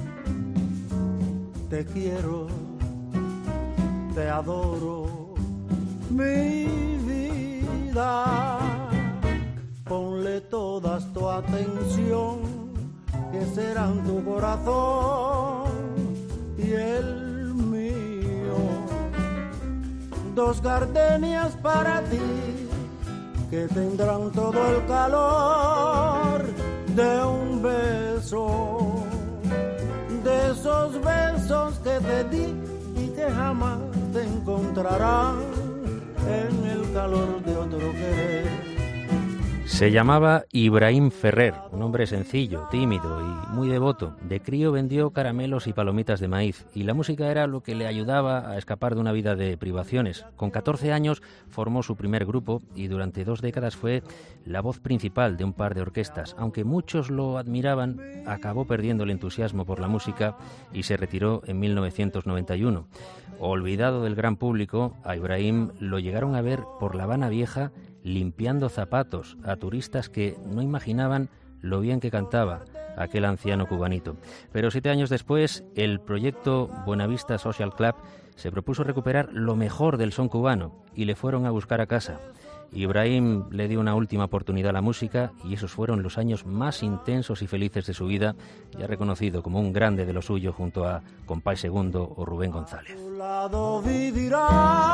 te quiero, te adoro, mi vida. Ponle toda tu atención, que serán tu corazón y el mío. Dos gardenias para ti, que tendrán todo el calor de un beso. De esos besos que te di y que jamás te encontrarán en el calor de otro querer. Se llamaba Ibrahim Ferrer, un hombre sencillo, tímido y muy devoto. De crío vendió caramelos y palomitas de maíz y la música era lo que le ayudaba a escapar de una vida de privaciones. Con 14 años formó su primer grupo y durante 2 décadas fue la voz principal de un par de orquestas. Aunque muchos lo admiraban, acabó perdiendo el entusiasmo por la música y se retiró en 1991. Olvidado del gran público, a Ibrahim lo llegaron a ver por La Habana Vieja limpiando zapatos a turistas que no imaginaban lo bien que cantaba aquel anciano cubanito. Pero 7 años después, el proyecto Buenavista Social Club se propuso recuperar lo mejor del son cubano y le fueron a buscar a casa. Ibrahim le dio una última oportunidad a la música y esos fueron los años más intensos y felices de su vida, ya reconocido como un grande de lo suyo junto a Compay Segundo o Rubén González. A tu lado vivirán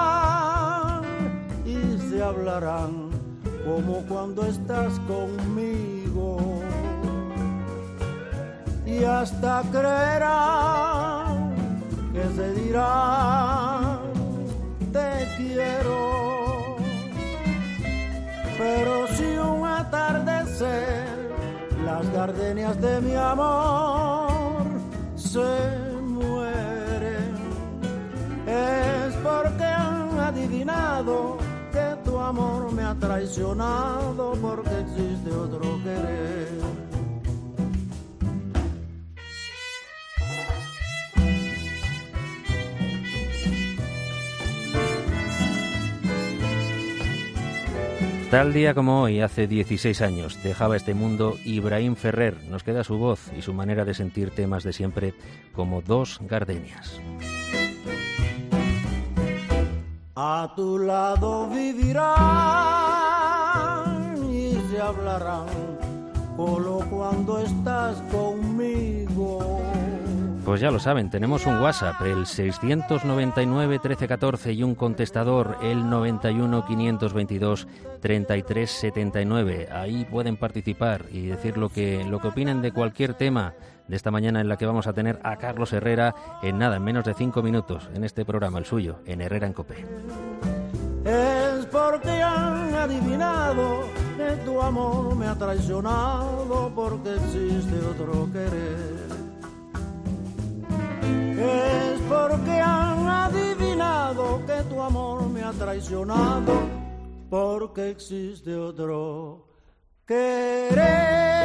y se hablarán como cuando estás conmigo y hasta creerán que se dirán te quiero. Pero si un atardecer las gardenias de mi amor se mueren, es porque ha traicionado porque existe otro querer. Tal día como hoy, hace 16 años, dejaba este mundo Ibrahim Ferrer. Nos queda su voz y su manera de sentir temas de siempre, como Dos gardenias. A tu lado vivirán y se hablarán solo cuando estás conmigo. Pues ya lo saben, tenemos un WhatsApp, el 699 1314 y un contestador, el 91 522 3379. Ahí pueden participar y decir lo que opinen de cualquier tema de esta mañana, en la que vamos a tener a Carlos Herrera en menos de 5 minutos en este programa, el suyo, en Herrera en COPE. Es porque han adivinado que tu amor me ha traicionado porque existe otro querer. Es porque han adivinado que tu amor me ha traicionado porque existe otro querer.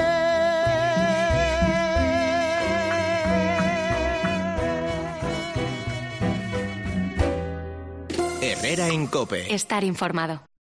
Herrera en COPE. Estar informado.